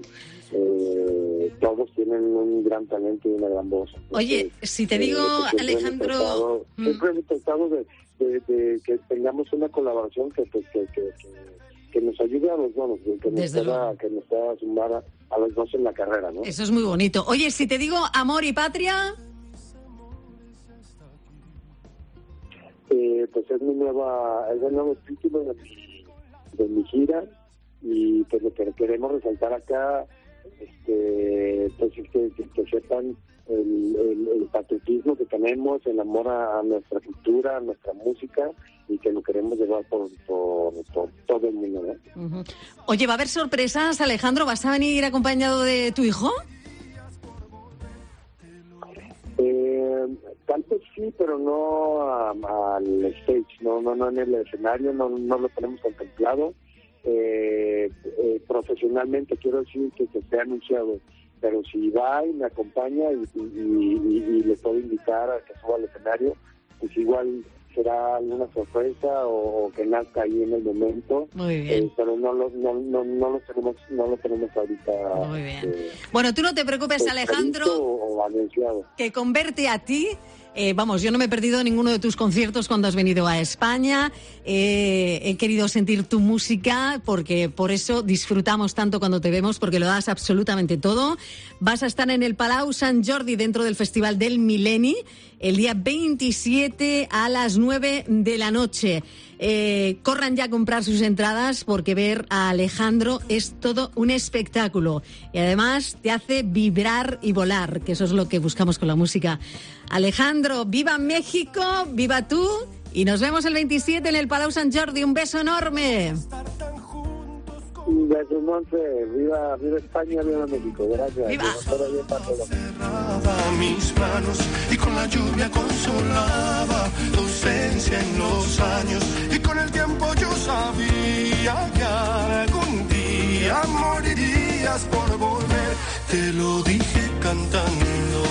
todos tienen un gran talento y una gran voz. Oye, si te digo, Alejandro... Siempre he tratado de que tengamos una colaboración que nos ayude a los dos, que nos pueda sumar a los dos en la carrera, ¿no? Eso es muy bonito. Oye, si te digo Amor y Patria... pues es el nuevo título de mi gira, y pues lo que queremos resaltar acá, pues que sepan el patriotismo que tenemos, el amor a nuestra cultura, a nuestra música, y que lo queremos llevar por todo el mundo, ¿no? Uh-huh. Oye, ¿va a haber sorpresas, Alejandro? ¿Vas a venir acompañado de tu hijo? Tal vez sí, pero no al stage, no en el escenario, no lo tenemos contemplado. Profesionalmente quiero decir que se esté anunciado, pero si va y me acompaña y le puedo invitar a que suba al escenario, pues igual será alguna sorpresa o que nazca ahí en el momento. Muy bien. Pero no lo tenemos ahorita. Muy bien. Bueno, tú no te preocupes, Alejandro, o anunciado, que con verte a ti... yo no me he perdido ninguno de tus conciertos cuando has venido a España. He querido sentir tu música porque por eso disfrutamos tanto cuando te vemos, porque lo das absolutamente todo. Vas a estar en el Palau Sant Jordi dentro del Festival del Mil·lenni el día 27 a las 9 de la noche. Corran ya a comprar sus entradas porque ver a Alejandro es todo un espectáculo y además te hace vibrar y volar, que eso es lo que buscamos con la música. Alejandro, viva México, viva tú, y nos vemos el 27 en el Palau Sant Jordi. Un beso enorme. Un beso, Monse. Viva España, viva México. Gracias. Viva. Cerraba mis manos y con la lluvia consolaba tu ausencia en los años, y con el tiempo yo sabía que algún día morirías por volver. Te lo dije cantando.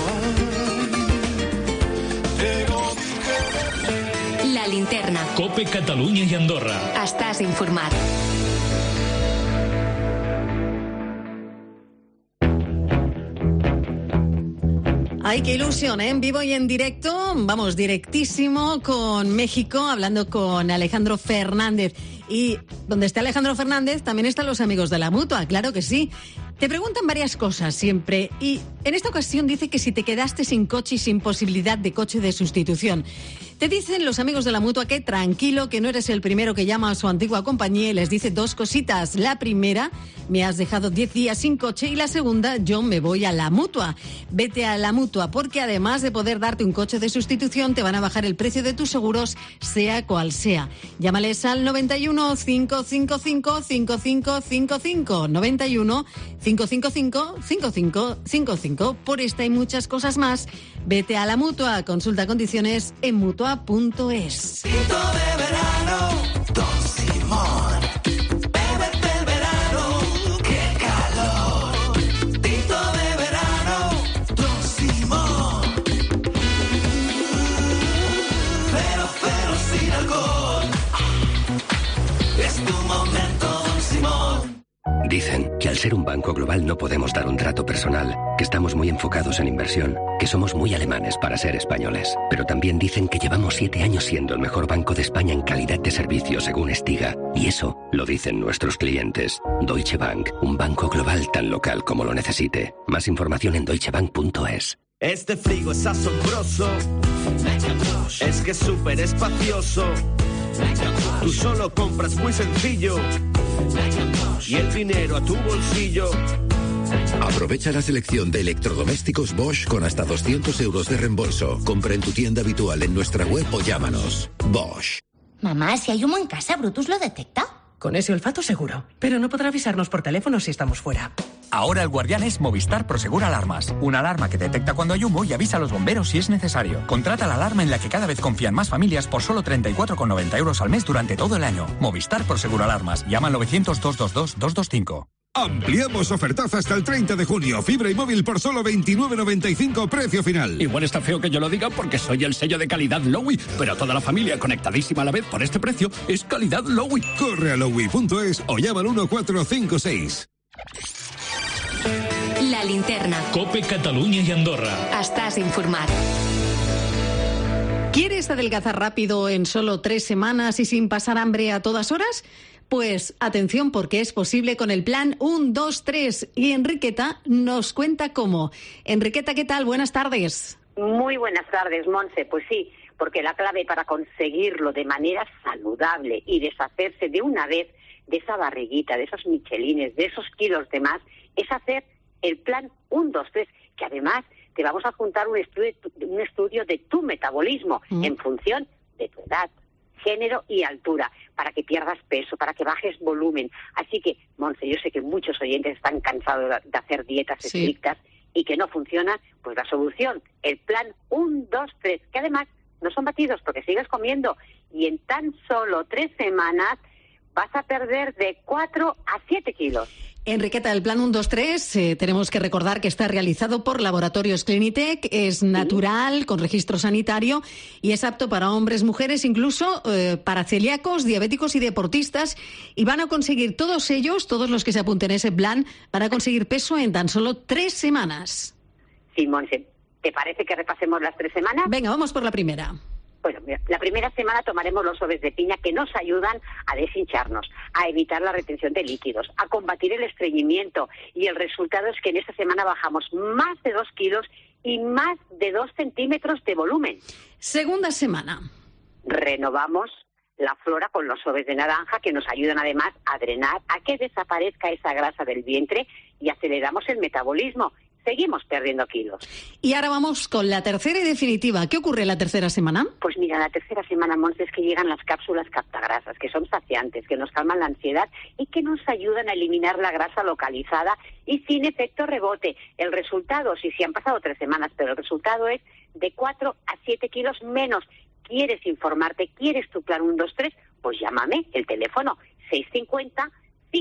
La Linterna. COPE Catalunya i Andorra. Estàs informat. Ay, qué ilusión, ¿eh? En vivo y en directo, vamos, directísimo con México, hablando con Alejandro Fernández. Y donde está Alejandro Fernández, también están los amigos de la Mutua, claro que sí. Te preguntan varias cosas siempre, y en esta ocasión dice que si te quedaste sin coche y sin posibilidad de coche de sustitución. Te dicen los amigos de la Mutua que tranquilo, que no eres el primero que llama a su antigua compañía y les dice dos cositas. La primera, me has dejado 10 días sin coche, y la segunda, yo me voy a la Mutua. Vete a la Mutua, porque además de poder darte un coche de sustitución, te van a bajar el precio de tus seguros, sea cual sea. Llámales al 91 555 5555, 91 555 5555. Por esta y muchas cosas más, vete a la Mutua. Consulta condiciones en mutua.es. Tinto de verano, Don Simón. Bébete el verano, qué calor. Tinto de verano, Dicen que al ser un banco global no podemos dar un trato personal, que estamos muy enfocados en inversión, que somos muy alemanes para ser españoles. Pero también dicen que llevamos 7 años siendo el mejor banco de España en calidad de servicio según Estiga. Y eso lo dicen nuestros clientes. Deutsche Bank, un banco global tan local como lo necesite. Más información en deutschebank.es. Este frigo es asombroso, es que es súper espacioso. Tú solo compras muy sencillo y el dinero a tu bolsillo. Aprovecha la selección de electrodomésticos Bosch con hasta 200 euros de reembolso. Compra en tu tienda habitual en nuestra web o llámanos. Bosch. Mamá, si hay humo en casa, ¿Brutus lo detecta? Con ese olfato seguro, pero no podrá avisarnos por teléfono si estamos fuera. Ahora el guardián es Movistar Prosegur Alarmas. Una alarma que detecta cuando hay humo y avisa a los bomberos si es necesario. Contrata la alarma en la que cada vez confían más familias por solo 34,90 euros al mes durante todo el año. Movistar Prosegur Alarmas. Llama al 900-222-225. Ampliamos ofertaza hasta el 30 de junio. Fibra y móvil por solo 29,95 precio final. Igual está feo que yo lo diga porque soy el sello de calidad Lowy, pero toda la familia conectadísima a la vez por este precio es calidad Lowy. Corre a lowy.es o llama al 1456. La linterna. COPE Catalunya y Andorra. Estás informado. ¿Quieres adelgazar rápido en solo 3 semanas y sin pasar hambre a todas horas? Pues atención, porque es posible con el plan 1, 2, 3. Y Enriqueta nos cuenta cómo. Enriqueta, ¿qué tal? Buenas tardes. Muy buenas tardes, Monse. Pues sí, porque la clave para conseguirlo de manera saludable y deshacerse de una vez de esa barriguita, de esos michelines, de esos kilos de más, es hacer el plan 1, 2, 3, que además te vamos a juntar un estudio de tu metabolismo en función de tu edad, género y altura, para que pierdas peso, para que bajes volumen. Así que, Monse, yo sé que muchos oyentes están cansados de hacer dietas estrictas y que no funciona, pues la solución, el plan 1, 2, 3, que además no son batidos porque sigues comiendo y en tan solo 3 semanas vas a perder de 4 a 7 kilos. Enriqueta, el plan 1, 2, 3, tenemos que recordar que está realizado por Laboratorios Clinitec, es natural, con registro sanitario y es apto para hombres, mujeres, incluso para celíacos, diabéticos y deportistas. Y van a conseguir todos ellos, todos los que se apunten a ese plan, van a conseguir peso en tan solo 3 semanas. Sí, Monse, ¿te parece que repasemos las 3 semanas? Venga, vamos por la primera. Bueno, mira, la primera semana tomaremos los sobres de piña que nos ayudan a deshincharnos, a evitar la retención de líquidos, a combatir el estreñimiento y el resultado es que en esta semana bajamos más de 2 kilos y más de 2 centímetros de volumen. Segunda semana. Renovamos la flora con los sobres de naranja que nos ayudan además a drenar, a que desaparezca esa grasa del vientre y aceleramos el metabolismo. Seguimos perdiendo kilos. Y ahora vamos con la tercera y definitiva. ¿Qué ocurre en la tercera semana? Pues mira, la tercera semana, Monse, es que llegan las cápsulas captagrasas, que son saciantes, que nos calman la ansiedad y que nos ayudan a eliminar la grasa localizada y sin efecto rebote. El resultado, sí, han pasado 3 semanas, pero el resultado es de 4 a 7 kilos menos. ¿Quieres informarte? ¿Quieres tu plan 1, 2, 3? Pues llámame, el teléfono 650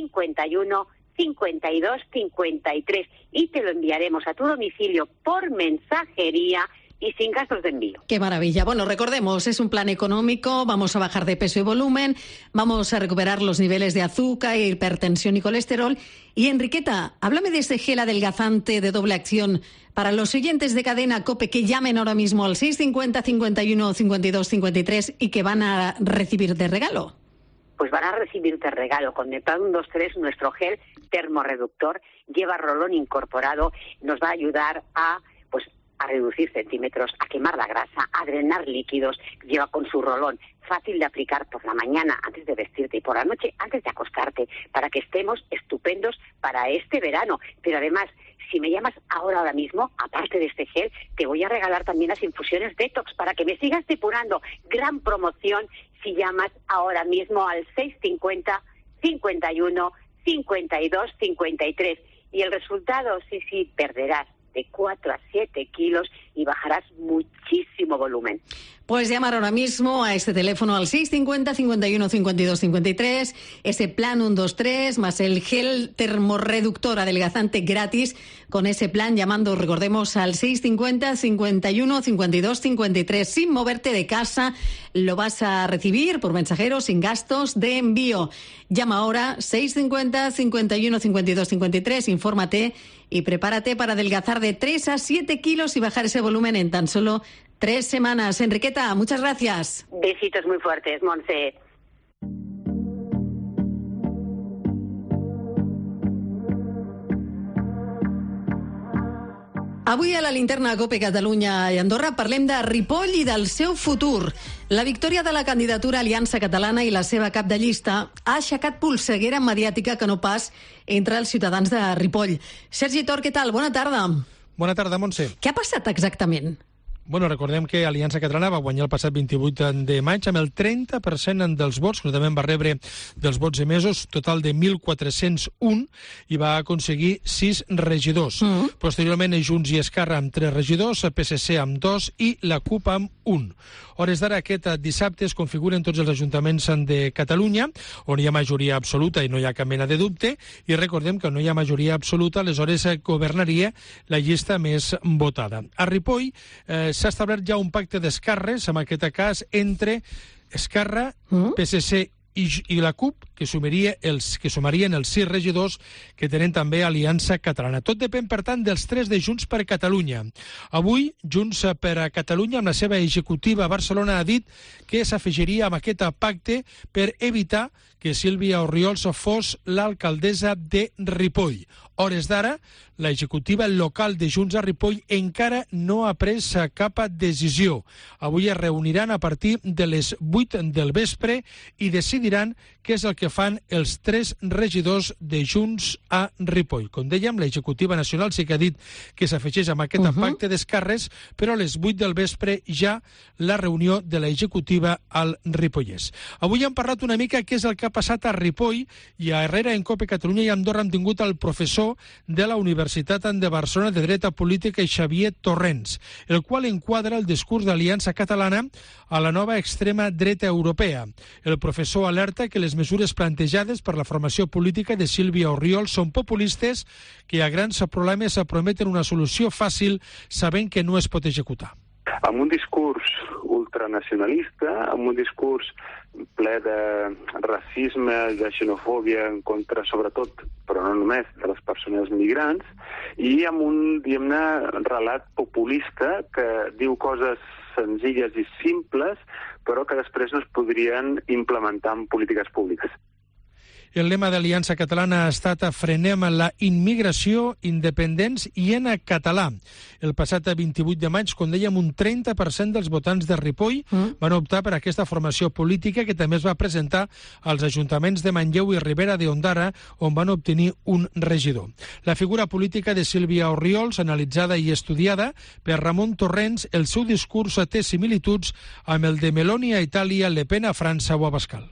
51 52 53 y te lo enviaremos a tu domicilio por mensajería y sin gastos de envío. ¡Qué maravilla! Bueno, recordemos, es un plan económico, vamos a bajar de peso y volumen, vamos a recuperar los niveles de azúcar, hipertensión y colesterol. Y Enriqueta, háblame de este gel adelgazante de doble acción para los oyentes de Cadena COPE que llamen ahora mismo al 650 51 52 53 y que van a recibir de regalo. Pues van a recibir de regalo con el plan 1, 2, 3 nuestro gel termorreductor, lleva rolón incorporado, nos va a ayudar a reducir centímetros, a quemar la grasa, a drenar líquidos, lleva con su rolón, fácil de aplicar por la mañana antes de vestirte y por la noche antes de acostarte, para que estemos estupendos para este verano. Pero además, si me llamas ahora mismo, aparte de este gel, te voy a regalar también las infusiones Detox para que me sigas depurando. Gran promoción si llamas ahora mismo al 650 51 52 53. Y el resultado, sí, perderás de 4 a 7 kilos y bajarás muchísimo volumen. Pues llamar ahora mismo a este teléfono al 650 51 52 53, ese plan 123 más el gel termorreductor adelgazante gratis. Con ese plan, llamando, recordemos, al 650 51 52 53. Sin moverte de casa, lo vas a recibir por mensajero sin gastos de envío. Llama ahora 650 51 52 53, infórmate y prepárate para adelgazar de 3 a 7 kilos y bajar ese volumen en tan solo 3 semanas. Enriqueta, muchas gracias. Besitos muy fuertes, Montse. Avui a la linterna COPE Catalunya i Andorra parlem de Ripoll i del seu futur. La victòria de la candidatura Aliança Catalana i la seva cap de llista ha aixecat polseguera mediàtica que no pas entre els ciutadans de Ripoll. Sergi Tor, què tal? Bona tarda. Bona tarda, Montse. Què ha passat exactament? Bueno, recordem que Aliança Catalana va guanyar el passat 28 de maig amb el 30% dels vots, concretament va rebre dels vots emesos total de 1.401 i va aconseguir 6 regidors. Posteriorment, Junts i Esquerra amb 3 regidors, PSC amb 2 i la CUP amb 1. Hores d'ara, aquest dissabte es configuren tots els ajuntaments de Catalunya, on hi ha majoria absoluta i no hi ha cap mena de dubte, i recordem que no hi ha majoria absoluta, aleshores governaria la llista més votada. A Ripoll s'ha establert ja un pacte d'esquerres, en aquest cas, entre Esquerra, PSC i la CUP, que sumarien els 6 regidors que tenen també Aliança Catalana. Tot depèn, per tant, dels 3 de Junts per Catalunya. Avui, Junts per Catalunya, amb la seva executiva a Barcelona, ha dit que s'afegiria amb aquest pacte per evitar que Sílvia Orriols fos l'alcaldessa de Ripoll. Hores d'ara, l'executiva local de Junts a Ripoll encara no ha pres cap decisió. Avui es reuniran a partir de les 8 del vespre i decidiran què és el que fan els 3 regidors de Junts a Ripoll. Com dèiem, l'executiva nacional sí que ha dit que s'afegeix amb aquest pacte d'esquerres, però a les 8 del vespre ja la reunió de l'executiva al Ripollès. Avui hem parlat una mica què és el que ha passat a Ripoll i a Herrera, en COPE Catalunya i Andorra hem tingut el professor de la Universitat de Barcelona de Dreta Política i Xavier Torrents, el qual enquadra el discurs d'Aliança Catalana a la nova extrema dreta europea. El professor alerta que les mesures plantejades per la formació política de Sílvia Orriols són populistes que a grans problemes prometen una solució fàcil sabent que no es pot executar. Amb un discurs ultranacionalista, amb un discurs ple de racisme, de xenofòbia en contra, sobretot, però no només, de les persones migrants, i amb un, diguem-ne, relat populista que diu coses senzilles i simples, però que després no es podrien implementar en polítiques públiques. El lema d'Aliança Catalana ha estat frenem la immigració, independents i en català. El passat 28 de maig, com dèiem, un 30% dels votants de Ripoll van optar per aquesta formació política que també es va presentar als ajuntaments de Manlleu i Ribera d'Ondara, on van obtenir un regidor. La figura política de Sílvia Orriols, analitzada i estudiada per Ramon Torrents, el seu discurs té similituds amb el de Meloni a Itàlia, Le Pen a França o a Abascal.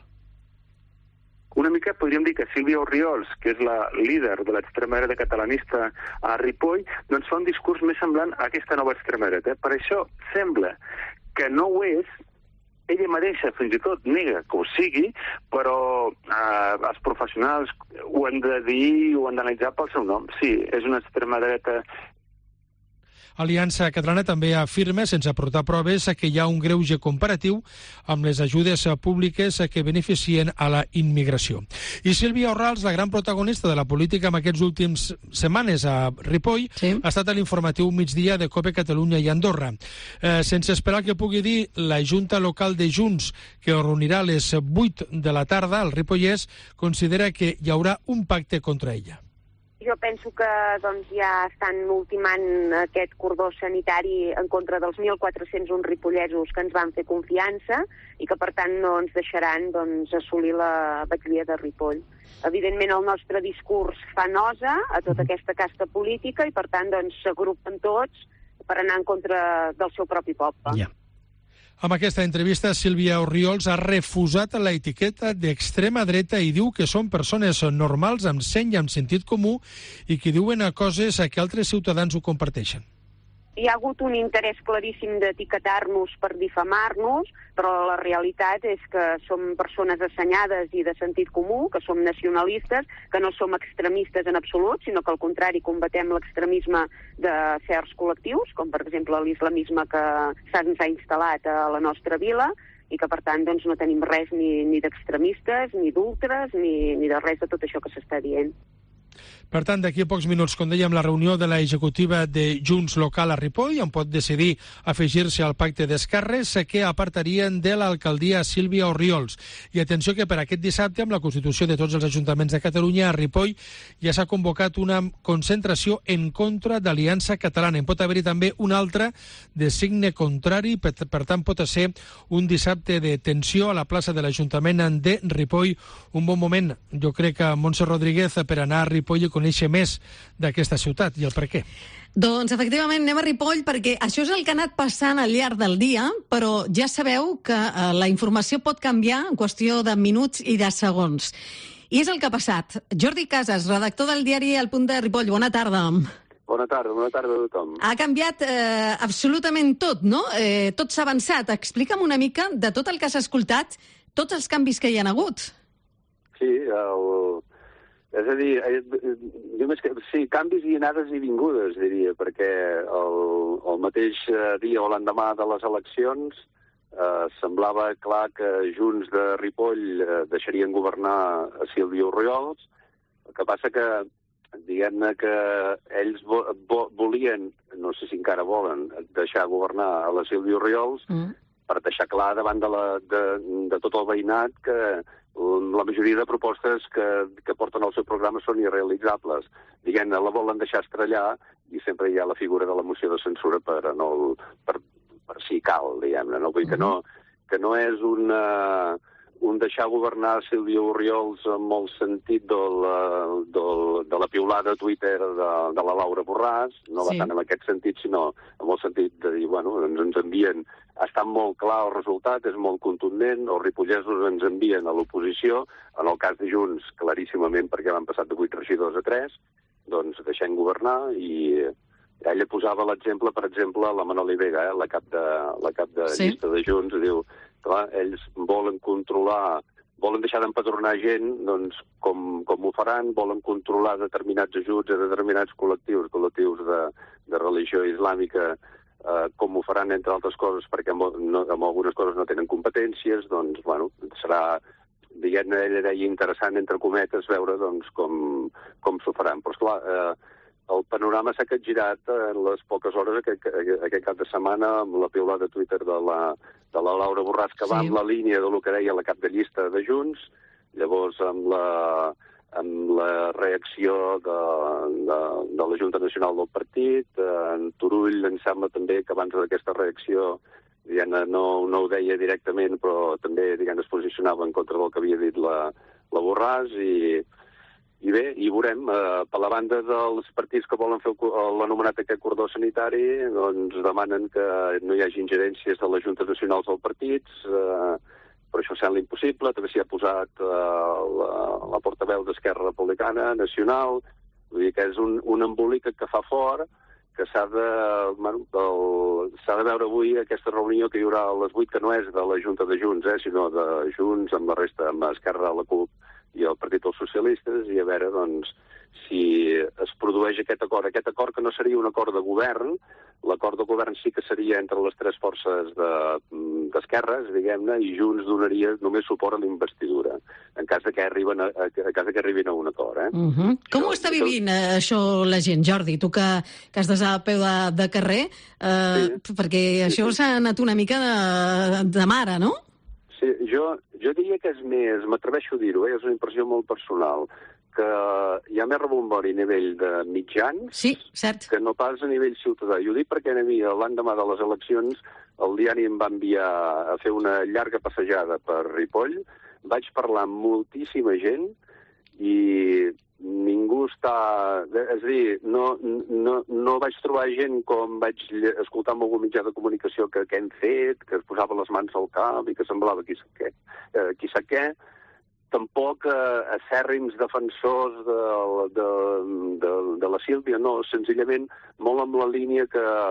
Una mica podríem dir que Sílvia Orriols, que és la líder de l'extrema dreta catalanista a Ripoll, doncs fa un discurs més semblant a aquesta nova extrema dreta. Per això sembla que no ho és, ella mateixa fins i tot nega que ho sigui, però els professionals ho han de dir, ho han d'analitzar pel seu nom. Sí, és una extrema dreta. Aliança Catalana també afirma, sense aportar proves, que hi ha un greuge comparatiu amb les ajudes públiques que beneficien a la immigració. I Sílvia Orriols, la gran protagonista de la política en aquests últims setmanes a Ripoll, ha estat a l'informatiu migdia de COPE Catalunya i Andorra. Sense esperar que pugui dir la Junta Local de Junts, que es reunirà a les 8 de la tarda al Ripollès, considera que hi haurà un pacte contra ella. Jo penso que ja estan ultimant aquest cordó sanitari en contra dels 1.401 ripollesos que ens van fer confiança i que, per tant, no ens deixaran assolir la batllia de Ripoll. Evidentment, el nostre discurs fa nosa a tota aquesta casta política i, per tant, s'agrupen tots per anar en contra del seu propi poble. Yeah. Amb aquesta entrevista, Sílvia Orriols ha refusat la etiqueta d'extrema dreta i diu que són persones normals, amb seny i amb sentit comú, i que diuen coses que altres ciutadans ho comparteixen. hi ha hagut un interès claríssim d'etiquetar-nos per difamar-nos, però la realitat és que som persones assenyades i de sentit comú, que som nacionalistes, que no som extremistes en absolut, sinó que al contrari combatem l'extremisme de certs col·lectius, com per exemple l'islamisme que se'ns ha instal·lat a la nostra vila, i que per tant doncs, no tenim res ni d'extremistes, ni d'ultres, ni de res de tot això que s'està dient. Per tant, d'aquí a pocs minuts, com dèiem, la reunió de l'executiva de Junts local a Ripoll, on pot decidir afegir-se al pacte d'esquerres que apartarien de l'alcaldia Sílvia Orriols. I atenció que per aquest dissabte, amb la constitució de tots els ajuntaments de Catalunya, a Ripoll ja s'ha convocat una concentració en contra d'Aliança Catalana. En pot haver-hi també una altra de signe contrari, per tant pot ser un dissabte de tensió a la plaça de l'Ajuntament de Ripoll. Un bon moment, jo crec, que Montse Rodríguez, per anar a Ripoll i conèixer més d'aquesta ciutat i el per què. Doncs efectivament anem a Ripoll perquè això és el que ha anat passant al llarg del dia, però ja sabeu que la informació pot canviar en qüestió de minuts i de segons. I és el que ha passat. Jordi Casas, redactor del diari El Punt de Ripoll, bona tarda. Bona tarda a tothom. Ha canviat absolutament tot, no? Tot s'ha avançat. Explica'm una mica de tot el que has escoltat, tots els canvis que hi ha hagut. Sí, és a dir, sí, canvis i anades i vingudes, diria, perquè el mateix dia o l'endemà de les eleccions semblava clar que Junts de Ripoll deixarien governar a Sílvia Orriols. El que passa que, diguem-ne que ells volien, no sé si encara volen, deixar governar a la Sílvia Orriols per deixar clar davant de tot el veïnat que la majoria de propostes que porten al seu programa són irrealitzables. Diguem-ne, la volen deixar estrellar i sempre hi ha la figura de la moció de censura per si cal, diguem-ne. No? Vull dir que no és un deixar governar Sílvia Orriols amb el sentit de la piulada a Twitter de la Laura Borràs, no va tant en aquest sentit, sinó en el sentit de dir, bueno, ens envien. Ha estat molt clar el resultat, és molt contundent, els ripollesos ens envien a l'oposició, en el cas de Junts, claríssimament, perquè van passar de 8 regidors a 3, doncs deixem governar, i ella posava l'exemple, per exemple, la Manoli Vega, la cap de llista de Junts, diu, clar, ells volen controlar, volen deixar d'empadronar gent, doncs com ho faran, volen controlar determinats ajuts a determinats col·lectius de religió islàmica, com ho faran, entre altres coses, perquè amb algunes coses no tenen competències, doncs, bueno, serà, diguem-ne, ella deia interessant, entre cometes, veure, doncs, com s'ho faran. Però, esclar, el panorama s'ha capgirat en les poques hores aquest cap de setmana amb la piulada de Twitter de la Laura Borràs, que va en la línia del que deia la cap de llista de Junts, llavors amb la reacció de la Junta Nacional del Partit, en Turull em sembla també que abans d'aquesta reacció no ho deia directament, però també es posicionava en contra del que havia dit la Borràs, i bé, i veurem, per la banda dels partits que volen fer l'anomenat aquest cordó sanitari, doncs demanen que no hi hagi ingerències de les juntes nacionals dels partits, però això sembla impossible. També s'hi ha posat la portaveu d'Esquerra Republicana Nacional, vull dir que és un embolic que fa fort, que s'ha de veure avui aquesta reunió que hi haurà a les 8, que no és de la Junta de Junts, sinó de Junts amb la resta, amb Esquerra, la CUP i el Partit dels Socialistes, i a veure, doncs, si es produeix aquest acord que no seria un acord de govern. L'acord de govern sí que seria entre les tres forces d'esquerres, diguem-ne, i Junts donaria només suport a la investidura, en cas que arribin a un acord. Com ho està vivint això la gent, Jordi? Tu que has d'estar a peu de carrer, perquè això s'ha anat una mica de mare, no? Sí, jo diria que és més, m'atreveixo a dir-ho, és una impressió molt personal, que hi ha més rebombori a nivell de mitjans que no pas a nivell ciutadà. I ho dic perquè a mi, l'endemà de les eleccions, el diari em va enviar a fer una llarga passejada per Ripoll, vaig parlar amb moltíssima gent i ningú està... És a dir, no vaig trobar gent com vaig escoltar en algun mitjà de comunicació que hem fet, que es posava les mans al cap i que semblava qui sap què. Tampoc acèrrims defensors de la Sílvia, no, senzillament molt amb la línia que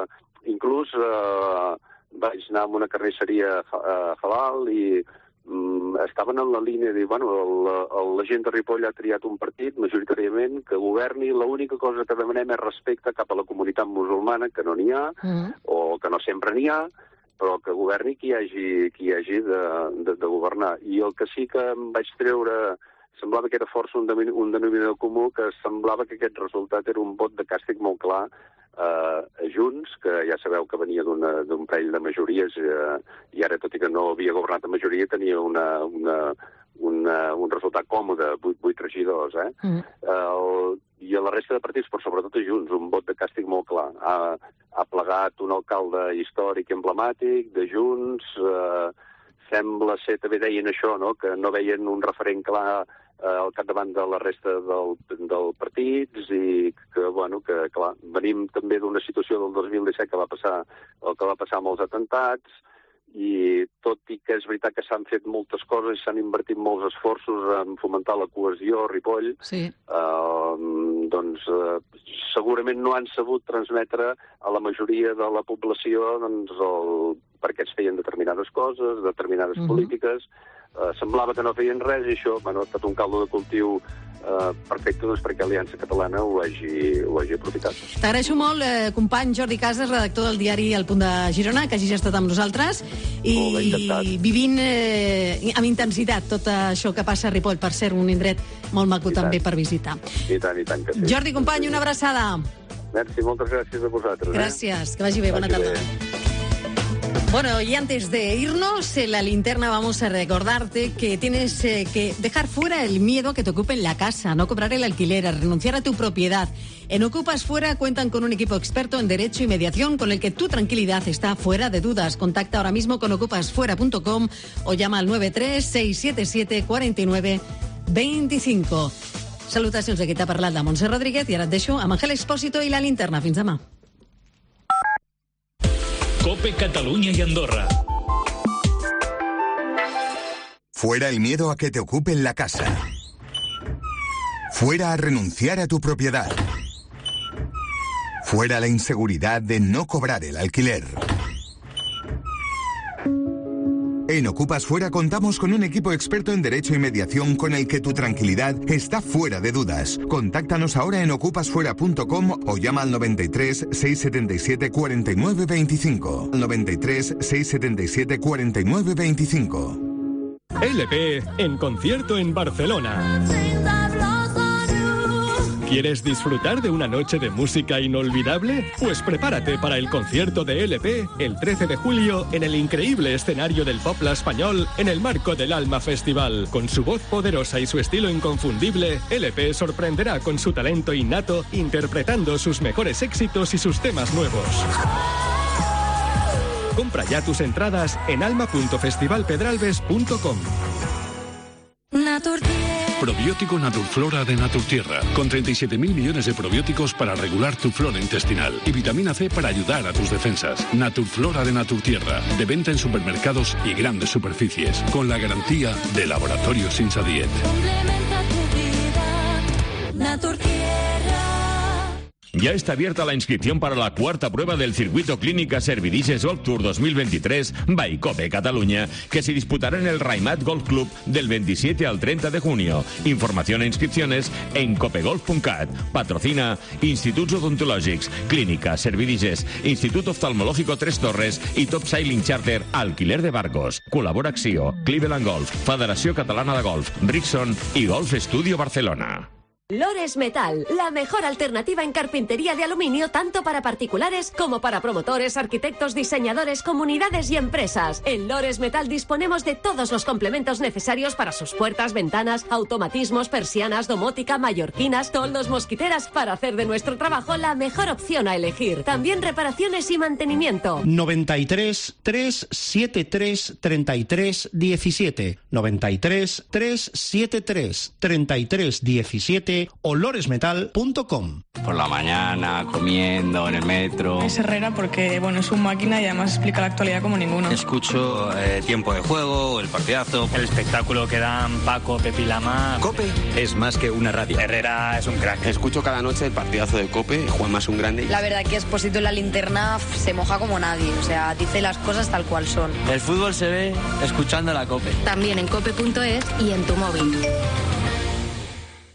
inclús vaig anar a una carnisseria halal i estaven en la línia de dir, la gent de Ripoll ha triat un partit, majoritàriament, que governi. L'única cosa que demanem és respecte cap a la comunitat musulmana, que no n'hi ha, o que no sempre n'hi ha, però que governi qui hagi de governar. I el que sí que em vaig treure, semblava que era força un denominador comú, que semblava que aquest resultat era un vot de càstig molt clar a Junts, que ja sabeu que venia d'un parell de majories i ara, tot i que no havia governat a majoria, tenia un resultat còmode, 8 regidors. I a la resta de partits, però sobretot a Junts, un vot de càstig molt clar. Ha plegat un alcalde històric i emblemàtic de Junts, sembla ser, també deien això, no?, que no veien un referent clar al capdavant de la resta del partits i que, clar, venim també d'una situació del 2017 que va passar el que va passar amb els atentats i tot i que és veritat que s'han fet moltes coses i s'han invertit molts esforços en fomentar la cohesió a Ripoll, segurament no han sabut transmetre a la majoria de la població per què es feien determinades coses, determinades polítiques. Semblava que no feien res i això ha estat un caldo de cultiu perfecte perquè Aliança Catalana ho hagi aprofitat. T'agraeixo molt, company Jordi Casas, redactor del diari El Punt de Girona, que hagis estat amb nosaltres i vivint amb intensitat tot això que passa a Ripoll, per ser un indret molt maco també per visitar. I tant que sí. Jordi, company, una abraçada. Merci, moltes gràcies a vosaltres. Gracias, que vagi bé, bona tarda. Bueno, y antes de irnos, en la linterna vamos a recordarte que tienes que dejar fuera el miedo a que te ocupen la casa, no cobrar el alquiler, a renunciar a tu propiedad. En Ocupas Fuera cuentan con un equipo experto en derecho y mediación con el que tu tranquilidad está fuera de dudas. Contacta ahora mismo con ocupasfuera.com o llama al 93-677-49-25. Salutacions de qui t'ha parlat, de Montse Rodríguez, i ara et deixo amb Ángel Expósito i la linterna. Fins demà. COPE Cataluña y Andorra. Fuera el miedo a que te ocupen la casa. Fuera a renunciar a tu propiedad. Fuera la inseguridad de no cobrar el alquiler. En Ocupas Fuera contamos con un equipo experto en derecho y mediación con el que tu tranquilidad está fuera de dudas. Contáctanos ahora en ocupasfuera.com o llama al 93 677 49 25. 93 677 49 25. LP en concierto en Barcelona. ¿Quieres disfrutar de una noche de música inolvidable? Pues prepárate para el concierto de LP el 13 de julio en el increíble escenario del Popla español en el marco del Alma Festival. Con su voz poderosa y su estilo inconfundible, LP sorprenderá con su talento innato interpretando sus mejores éxitos y sus temas nuevos. Compra ya tus entradas en alma.festivalpedralbes.com. Probiótico Naturflora de Naturtierra, con 37.000 millones de probióticos para regular tu flora intestinal y vitamina C para ayudar a tus defensas. Naturflora de Naturtierra, de venta en supermercados y grandes superficies, con la garantía de Laboratorios Insadiet. Complementa tu vida, Naturtierra. Ya está abierta la inscripción para la cuarta prueba del circuito Clínica Servidices Golf Tour 2023 by COPE Cataluña, que se disputará en el Raimat Golf Club del 27 al 30 de junio. Información e inscripciones en copegolf.cat. Patrocina Instituts Odontològics, Clínica Servidices, Instituto Oftalmológico Tres Torres y Top Sailing Charter Alquiler de Barcos. Colabora Axio, Cleveland Golf, Federació Catalana de Golf, Rickson y Golf Studio Barcelona. Lores Metal, la mejor alternativa en carpintería de aluminio tanto para particulares como para promotores, arquitectos, diseñadores, comunidades y empresas. En Lores Metal disponemos de todos los complementos necesarios para sus puertas, ventanas, automatismos, persianas, domótica, mallorquinas, toldos, mosquiteras, para hacer de nuestro trabajo la mejor opción a elegir. También reparaciones y mantenimiento. 93 373 33 17. 93 373 33 17 Visite oloresmetal.com. Por la mañana, comiendo, en el metro. Es Herrera porque, bueno, es un máquina y además explica la actualidad como ninguno. Escucho Tiempo de Juego, El Partidazo. El espectáculo que dan Paco, Pepi y Lama. COPE es más que una radio. Herrera es un crack. Escucho cada noche El Partidazo de COPE, Juanma es un grande. La verdad que Expósito en la linterna se moja como nadie, o sea, dice las cosas tal cual son. El fútbol se ve escuchando la COPE. También en cope.es y en tu móvil.